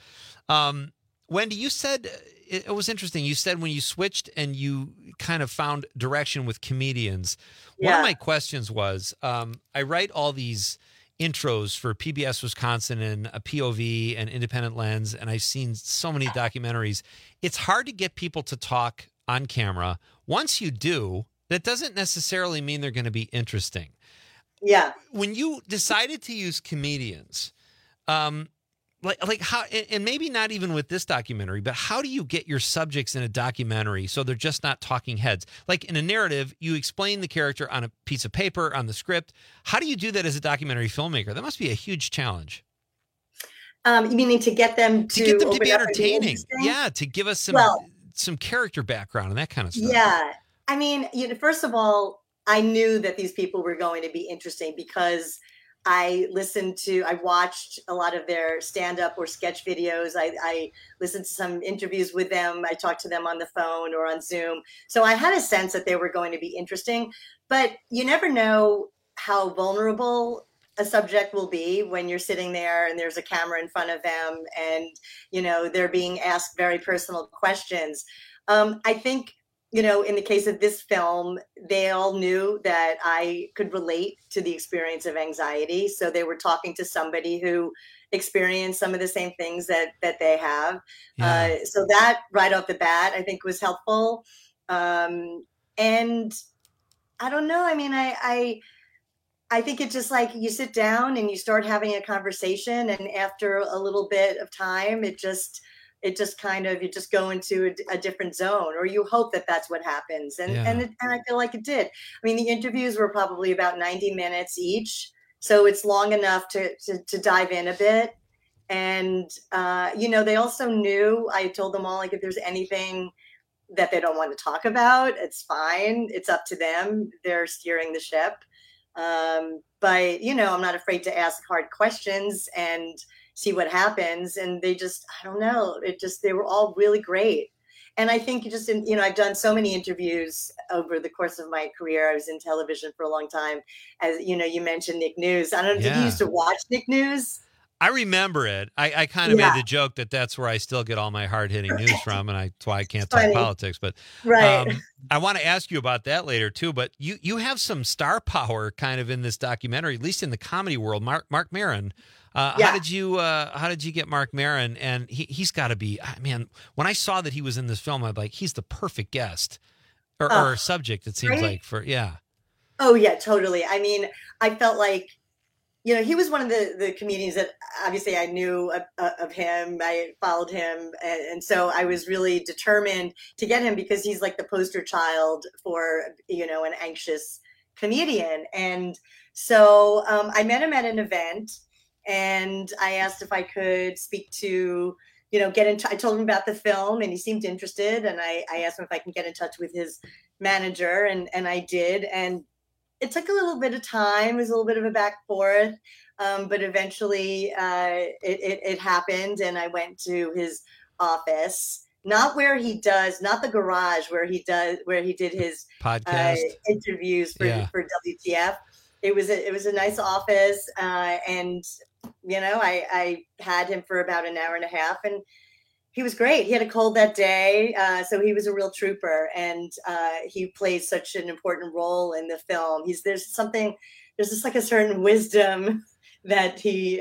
Wendy, you said, it was interesting. You said when you switched and you kind of found direction with comedians, one of my questions was, I write all these intros for PBS Wisconsin and a POV and Independent Lens, and I've seen so many documentaries. It's hard to get people to talk on camera. Once you do, that doesn't necessarily mean they're going to be interesting. Yeah. When you decided to use comedians, like how, and maybe not even with this documentary, but how do you get your subjects in a documentary so they're just not talking heads? Like in a narrative, you explain the character on a piece of paper, on the script. How do you do that as a documentary filmmaker? That must be a huge challenge. You meaning to get them to be entertaining? Yeah, to give us some character background and that kind of stuff. Yeah. I mean, first of all, I knew that these people were going to be interesting because I watched a lot of their stand-up or sketch videos. I listened to some interviews with them. I talked to them on the phone or on Zoom. So I had a sense that they were going to be interesting, but you never know how vulnerable a subject will be when you're sitting there and there's a camera in front of them and, they're being asked very personal questions. I think, in the case of this film, they all knew that I could relate to the experience of anxiety. So they were talking to somebody who experienced some of the same things that they have. Yeah. So that right off the bat, I think was helpful. And I don't know. I mean, I think it's just like you sit down and you start having a conversation, and after a little bit of time, it just kind of, you just go into a different zone, or you hope that that's what happens. And I feel like it did. I mean, the interviews were probably about 90 minutes each. So it's long enough to dive in a bit. And, they also knew, I told them all, like, if there's anything that they don't want to talk about, it's fine. It's up to them. They're steering the ship. But, I'm not afraid to ask hard questions and see what happens. And they just, I don't know, they were all really great. And I think just I've done so many interviews over the course of my career. I was in television for a long time. As you mentioned Nick News. I don't know, did you used to watch Nick News? I remember it. I kind of made the joke that that's where I still get all my hard-hitting news from, and that's why I can't talk politics. But I want to ask you about that later, too. But you have some star power kind of in this documentary, at least in the comedy world. Marc Maron. How did you get Marc Maron? And he's got to be, man, when I saw that he was in this film, I'm like, he's the perfect guest or subject, it seems like, for, Oh, yeah, totally. I mean, I felt like, he was one of the comedians that obviously I knew of him. I followed him. And so I was really determined to get him because he's like the poster child for, an anxious comedian. And so I met him at an event and I asked if I could speak to, I told him about the film and he seemed interested. And I asked him if I can get in touch with his manager and I did. And it took a little bit of time. It was a little bit of a back forth, but eventually it happened. And I went to his office, not the garage where he did his podcast interviews for WTF. It was a nice office, and I had him for about an hour and a half, and he was great. He had a cold that day, so he was a real trooper, and he plays such an important role in the film. There's just like a certain wisdom that he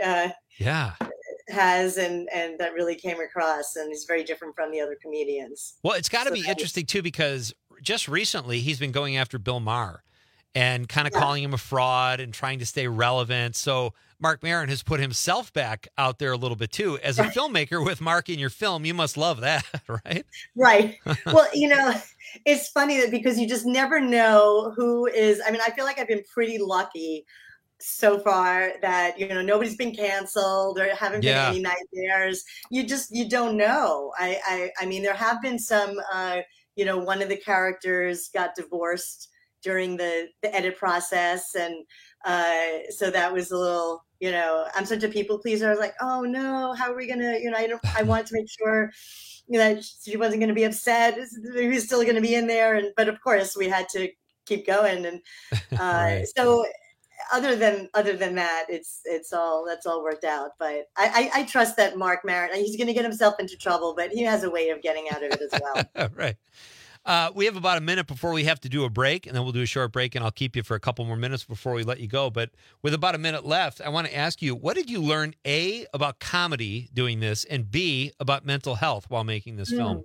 has, and that really came across, and he's very different from the other comedians. Well, it's got to be interesting too, because just recently he's been going after Bill Maher and kind of calling him a fraud and trying to stay relevant. So Marc Maron has put himself back out there a little bit too. As a filmmaker with Marc in your film, you must love that, right? Right. Well, it's funny that because you just never know who is. I mean, I feel like I've been pretty lucky so far that nobody's been canceled or haven't been any nightmares. You don't know. I mean, there have been some. One of the characters got divorced during the edit process, and so that was a little. I'm such a people pleaser. I was like, oh no, how are we gonna? I wanted to make sure that she wasn't going to be upset. He was still going to be in there, but of course we had to keep going, and right. So. Other than that, that's all worked out. But I trust that Marc Maron, he's going to get himself into trouble, but he has a way of getting out of it as well. Right. We have about a minute before we have to do a break, and then we'll do a short break, and I'll keep you for a couple more minutes before we let you go. But with about a minute left, I want to ask you, what did you learn, A, about comedy doing this, and B, about mental health while making this film?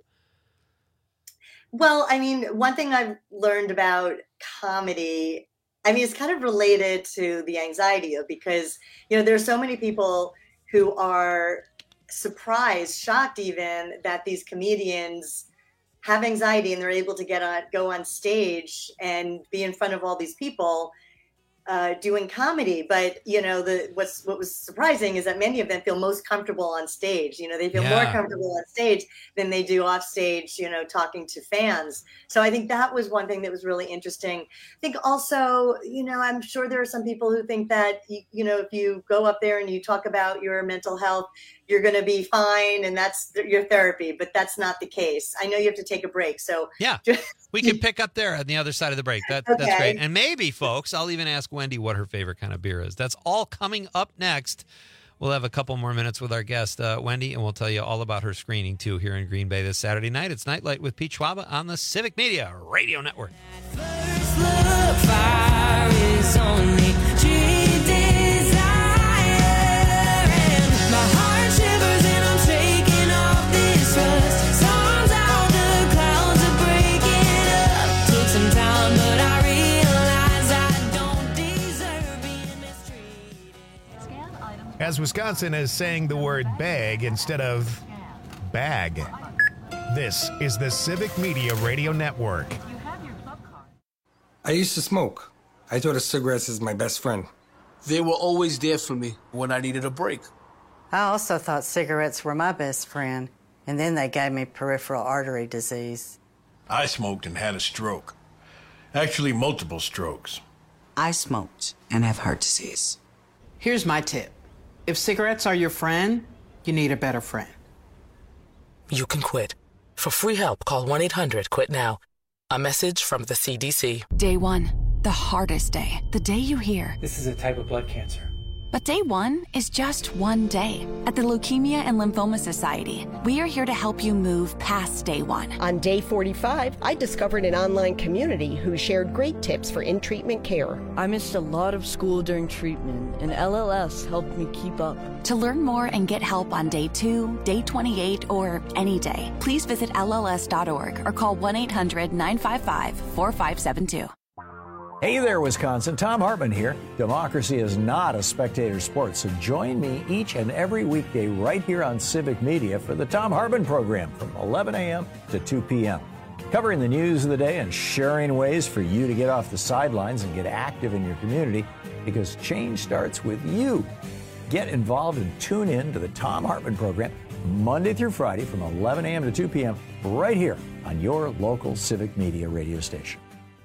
Well, I mean, one thing I've learned about comedy, it's kind of related to the anxiety because, there are so many people who are surprised, shocked even, that these comedians have anxiety and they're able to go on stage and be in front of all these people doing comedy. But, what was surprising is that many of them feel most comfortable on stage. They feel more comfortable on stage than they do off stage, talking to fans. So I think that was one thing that was really interesting. I think also, I'm sure there are some people who think that, if you go up there and you talk about your mental health, you're going to be fine and that's your therapy, but that's not the case. I know you have to take a break. So we can pick up there on the other side of the break. That's great. And maybe, folks, I'll even ask Wendy what her favorite kind of beer is. That's all coming up next. We'll have a couple more minutes with our guest, Wendy, and we'll tell you all about her screening, too, here in Green Bay this Saturday night. It's Nightlight with Pete Schwaba on the Civic Media Radio Network. First look, fire is only my heart shivers and I'm shaking off this rust. Storms out, the clouds are breaking up. Took some time, but I realize I don't deserve being mistreated. As Wisconsin is saying the word bag instead of bag. This is the Civic Media Radio Network. I used to smoke. I thought of cigarettes as my best friend. They were always there for me when I needed a break. I also thought cigarettes were my best friend, and then they gave me peripheral artery disease. I smoked and had a stroke. Actually, multiple strokes. I smoked and have heart disease. Here's my tip. If cigarettes are your friend, you need a better friend. You can quit. For free help, call 1-800-QUIT-NOW. A message from the CDC. Day one, the hardest day. The day you hear. This is a type of blood cancer. But day one is just one day. At the Leukemia and Lymphoma Society, we are here to help you move past day one. On day 45, I discovered an online community who shared great tips for in-treatment care. I missed a lot of school during treatment, and LLS helped me keep up. To learn more and get help on day 2, day 28, or any day, please visit LLS.org or call 1-800-955-4572. Hey there, Wisconsin. Tom Hartman here. Democracy is not a spectator sport, so join me each and every weekday right here on Civic Media for the Tom Hartman program from 11 a.m. to 2 p.m. Covering the news of the day and sharing ways for you to get off the sidelines and get active in your community, because change starts with you. Get involved and tune in to the Tom Hartman program Monday through Friday from 11 a.m. to 2 p.m. right here on your local Civic Media radio station.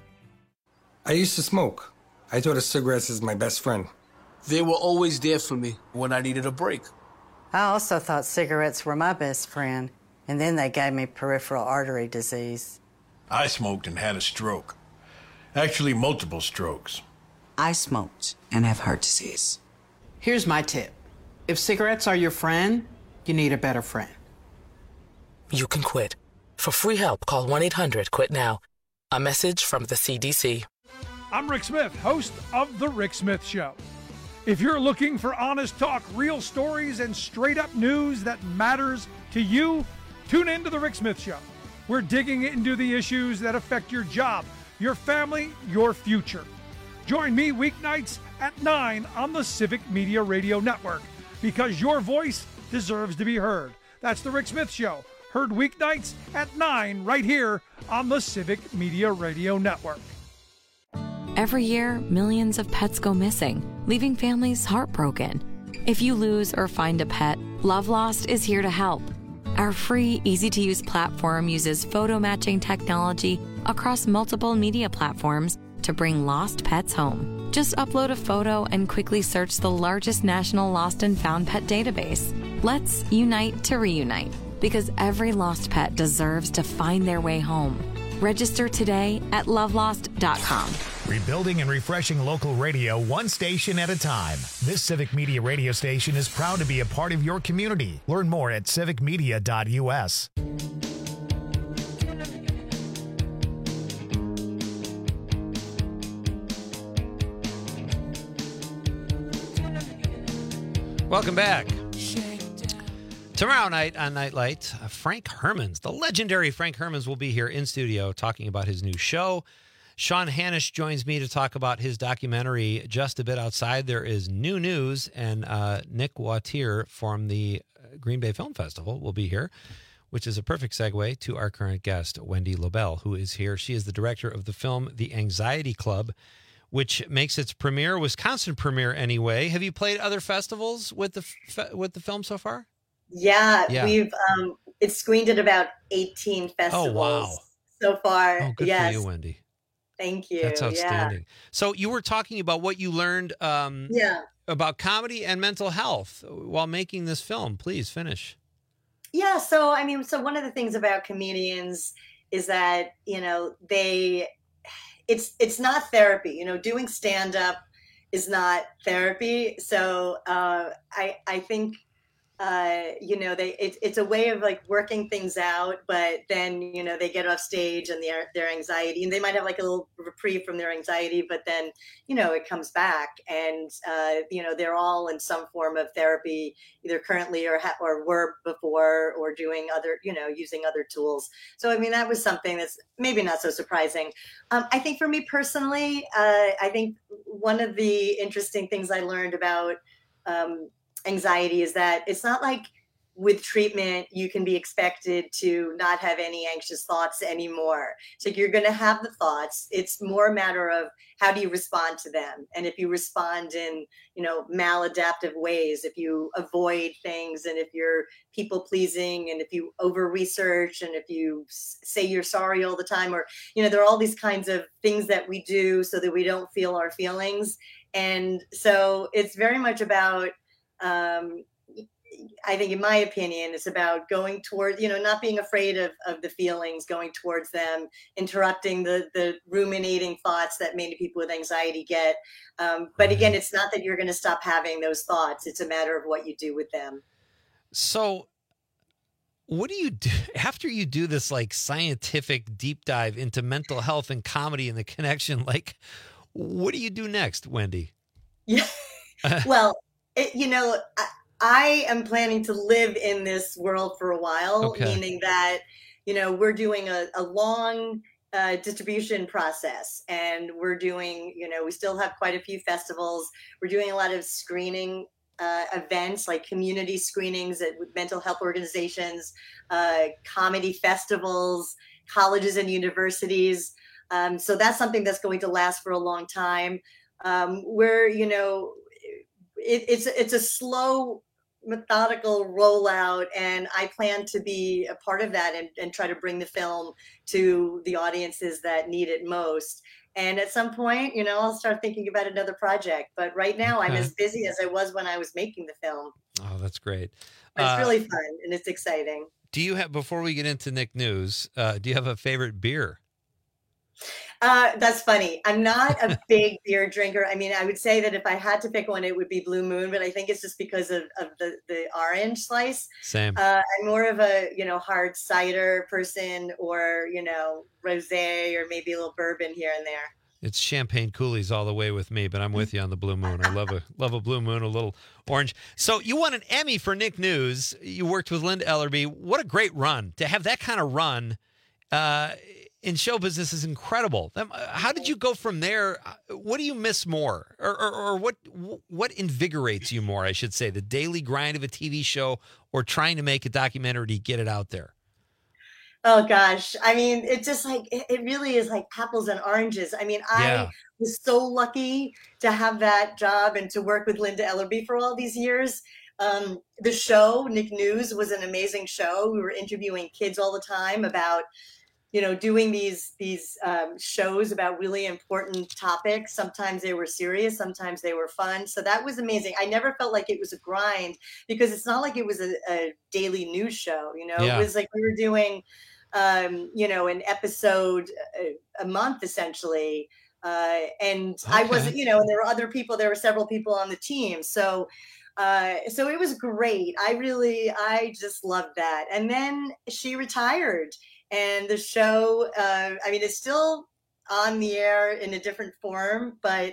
I used to smoke. I thought of cigarettes as my best friend. They were always there for me when I needed a break. I also thought cigarettes were my best friend, and then they gave me peripheral artery disease. I smoked and had a stroke. Actually, multiple strokes. I smoked and have heart disease. Here's my tip. If cigarettes are your friend, you need a better friend. You can quit. For free help, call 1-800-QUIT-NOW. A message from the CDC. I'm Rick Smith, host of The Rick Smith Show. If you're looking for honest talk, real stories, and straight-up news that matters to you, tune in to The Rick Smith Show. We're digging into the issues that affect your job, your family, your future. Join me weeknights at 9 on the Civic Media Radio Network, because your voice deserves to be heard. That's The Rick Smith Show, heard weeknights at 9 right here on the Civic Media Radio Network. Every year, millions of pets go missing, leaving families heartbroken. If you lose or find a pet, Love Lost is here to help. Our free, easy-to-use platform uses photo matching technology across multiple media platforms to bring lost pets home. Just upload a photo and quickly search the largest national lost and found pet database. Let's unite to reunite, because every lost pet deserves to find their way home. Register today at lovelost.com. Rebuilding and refreshing local radio one station at a time. This Civic Media radio station is proud to be a part of your community. Learn more at civicmedia.us. Welcome back. Tomorrow night on Nightlight, Frank Hermans, the legendary Frank Hermans, will be here in studio talking about his new show. Sean Hanisch joins me to talk about his documentary, Just a Bit Outside. There is new news, and Nick Wattier from the Green Bay Film Festival will be here, which is a perfect segue to our current guest, Wendy Lobel, who is here. She is the director of the film The Anxiety Club, which makes its premiere, Wisconsin premiere anyway. Have you played other festivals with the film so far? Yeah. We've it's screened at about 18 festivals so far. Oh, good for you, Wendy. Thank you. That's outstanding. So you were talking about what you learned about comedy and mental health while making this film. Please finish. Yeah. So, so one of the things about comedians is that, it's not therapy, doing stand-up is not therapy. So I think, it's a way of like working things out, but then, they get off stage and their anxiety, and they might have like a little reprieve from their anxiety, but then, it comes back, and, they're all in some form of therapy, either currently or were before, or doing other, using other tools. So, that was something that's maybe not so surprising. I think for me personally, I think one of the interesting things I learned about, anxiety is that it's not like with treatment you can be expected to not have any anxious thoughts anymore. So you're going to have the thoughts. It's more a matter of how do you respond to them, and if you respond in maladaptive ways, if you avoid things, and if you're people pleasing, and if you over research, and if you say you're sorry all the time, or there are all these kinds of things that we do so that we don't feel our feelings. And so it's very much about I think, in my opinion, it's about going toward, not being afraid of the feelings, going towards them, interrupting the ruminating thoughts that many people with anxiety get. But again, it's not that you're going to stop having those thoughts. It's a matter of what you do with them. So what do you do after you do this like scientific deep dive into mental health and comedy and the connection? Like, what do you do next, Wendy? Yeah. Well, I am planning to live in this world for a while, meaning that, we're doing a long distribution process, and we're doing, we still have quite a few festivals. We're doing a lot of screening events, like community screenings with mental health organizations, comedy festivals, colleges and universities. So that's something that's going to last for a long time. Where, it's a slow, methodical rollout, and I plan to be a part of that and try to bring the film to the audiences that need it most. And at some point, I'll start thinking about another project. But right now, I'm as busy as I was when I was making the film. Oh, that's great. It's really fun, and it's exciting. Do you have, before we get into Nick News, do you have a favorite beer? That's funny. I'm not a big beer drinker. I mean, I would say that if I had to pick one, it would be Blue Moon, but I think it's just because of the orange slice. Same. I'm more of a, hard cider person, or, rosé, or maybe a little bourbon here and there. It's champagne coolies all the way with me, but I'm with you on the Blue Moon. I love a Blue Moon, a little orange. So you won an Emmy for Nick News. You worked with Linda Ellerbee. What a great run. To have that kind of run in show business is incredible. How did you go from there? What do you miss more? Or what invigorates you more, I should say? The daily grind of a TV show, or trying to make a documentary to get it out there? Oh gosh. I mean, it's just like, it really is like apples and oranges. I mean, I was so lucky to have that job and to work with Linda Ellerbee for all these years. The show, Nick News, was an amazing show. We were interviewing kids all the time about, doing these shows about really important topics. Sometimes they were serious, sometimes they were fun. So that was amazing. I never felt like it was a grind, because it's not like it was a daily news show. It was like we were doing, an episode a month essentially. And I wasn't, and there were other people, there were several people on the team. So it was great. I just loved that. And then she retired. And the show, it's still on the air in a different form, but,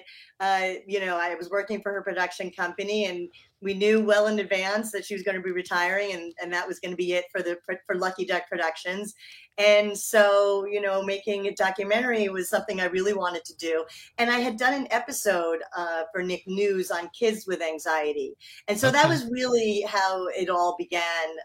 I was working for her production company, and we knew well in advance that she was going to be retiring, and that was going to be it for Lucky Duck Productions. And so, making a documentary was something I really wanted to do. And I had done an episode for Nick News on kids with anxiety. And so that was really how it all began.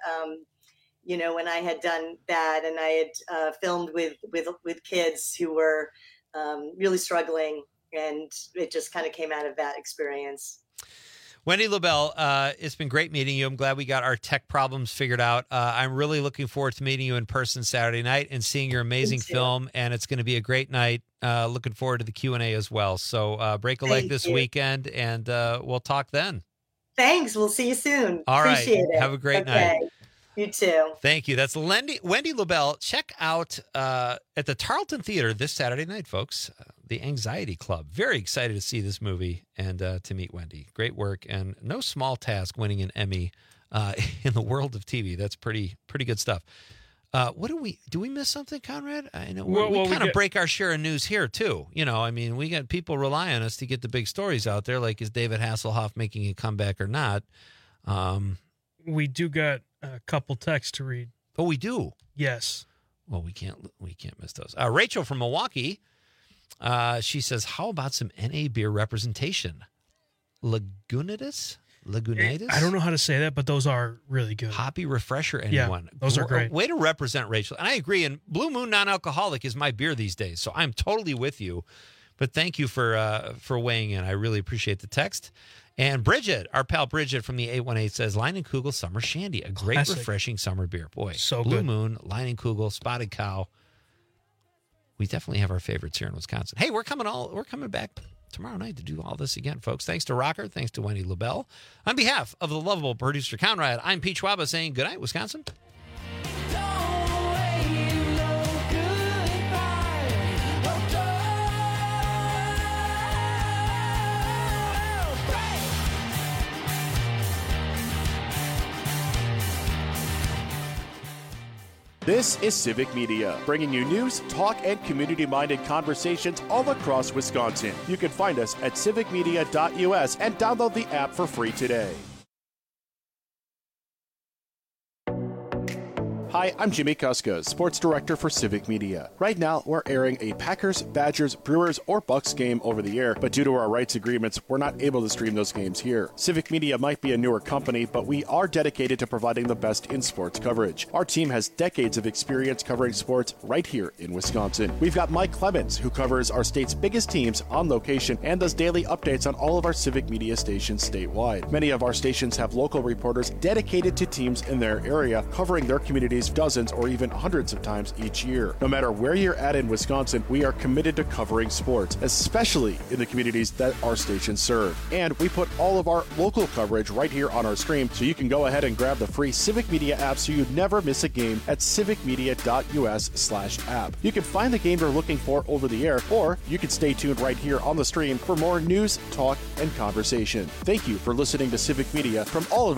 When I had done that, and I had filmed with kids who were really struggling, and it just kind of came out of that experience. Wendy LaBelle, it's been great meeting you. I'm glad we got our tech problems figured out. I'm really looking forward to meeting you in person Saturday night and seeing your amazing film, and it's going to be a great night. Looking forward to the Q&A as well. So break a leg this weekend, and we'll talk then. Thanks. We'll see you soon. All right. Appreciate it. Have a great night. You too. Thank you. That's Wendy LaBelle. Check out at the Tarleton Theater this Saturday night, folks, The Anxiety Club. Very excited to see this movie and to meet Wendy. Great work, and no small task winning an Emmy in the world of TV. That's pretty good stuff. What do we miss something, Conrad? I know we kind of break our share of news here too. We got people rely on us to get the big stories out there, like is David Hasselhoff making a comeback or not? We do got a couple texts to read. Oh, we do? Yes. Well, we can't miss those. Rachel from Milwaukee, she says, how about some NA beer representation? Lagunitas? I don't know how to say that, but those are really good. Hoppy Refresher, anyone. Yeah, those are great. Way to represent, Rachel. And I agree. And Blue Moon Non-Alcoholic is my beer these days, so I'm totally with you. But thank you for weighing in. I really appreciate the text. And Bridget, our pal Bridget from the 818 says, Leinenkugel Summer Shandy, a great, refreshing summer beer. Boy, so Blue good. Moon, Leinenkugel, Spotted Cow. We definitely have our favorites here in Wisconsin. Hey, we're coming back tomorrow night to do all this again, folks. Thanks to Rocker. Thanks to Wendy LaBelle. On behalf of the lovable producer Conrad, I'm Pete Schwaba saying good night, Wisconsin. This is Civic Media, bringing you news, talk, and community-minded conversations all across Wisconsin. You can find us at civicmedia.us and download the app for free today. Hi, I'm Jimmy Kuska, Sports Director for Civic Media. Right now, we're airing a Packers, Badgers, Brewers, or Bucks game over the air, but due to our rights agreements, we're not able to stream those games here. Civic Media might be a newer company, but we are dedicated to providing the best in sports coverage. Our team has decades of experience covering sports right here in Wisconsin. We've got Mike Clemens, who covers our state's biggest teams on location and does daily updates on all of our Civic Media stations statewide. Many of our stations have local reporters dedicated to teams in their area, covering their communities dozens or even hundreds of times each year. No matter where you're at in Wisconsin, we are committed to covering sports, especially in the communities that our stations serve. And we put all of our local coverage right here on our stream, so you can go ahead and grab the free Civic Media app so you never miss a game at civicmedia.us/app. You can find the game you're looking for over the air, or you can stay tuned right here on the stream for more news, talk, and conversation. Thank you for listening to Civic Media from all of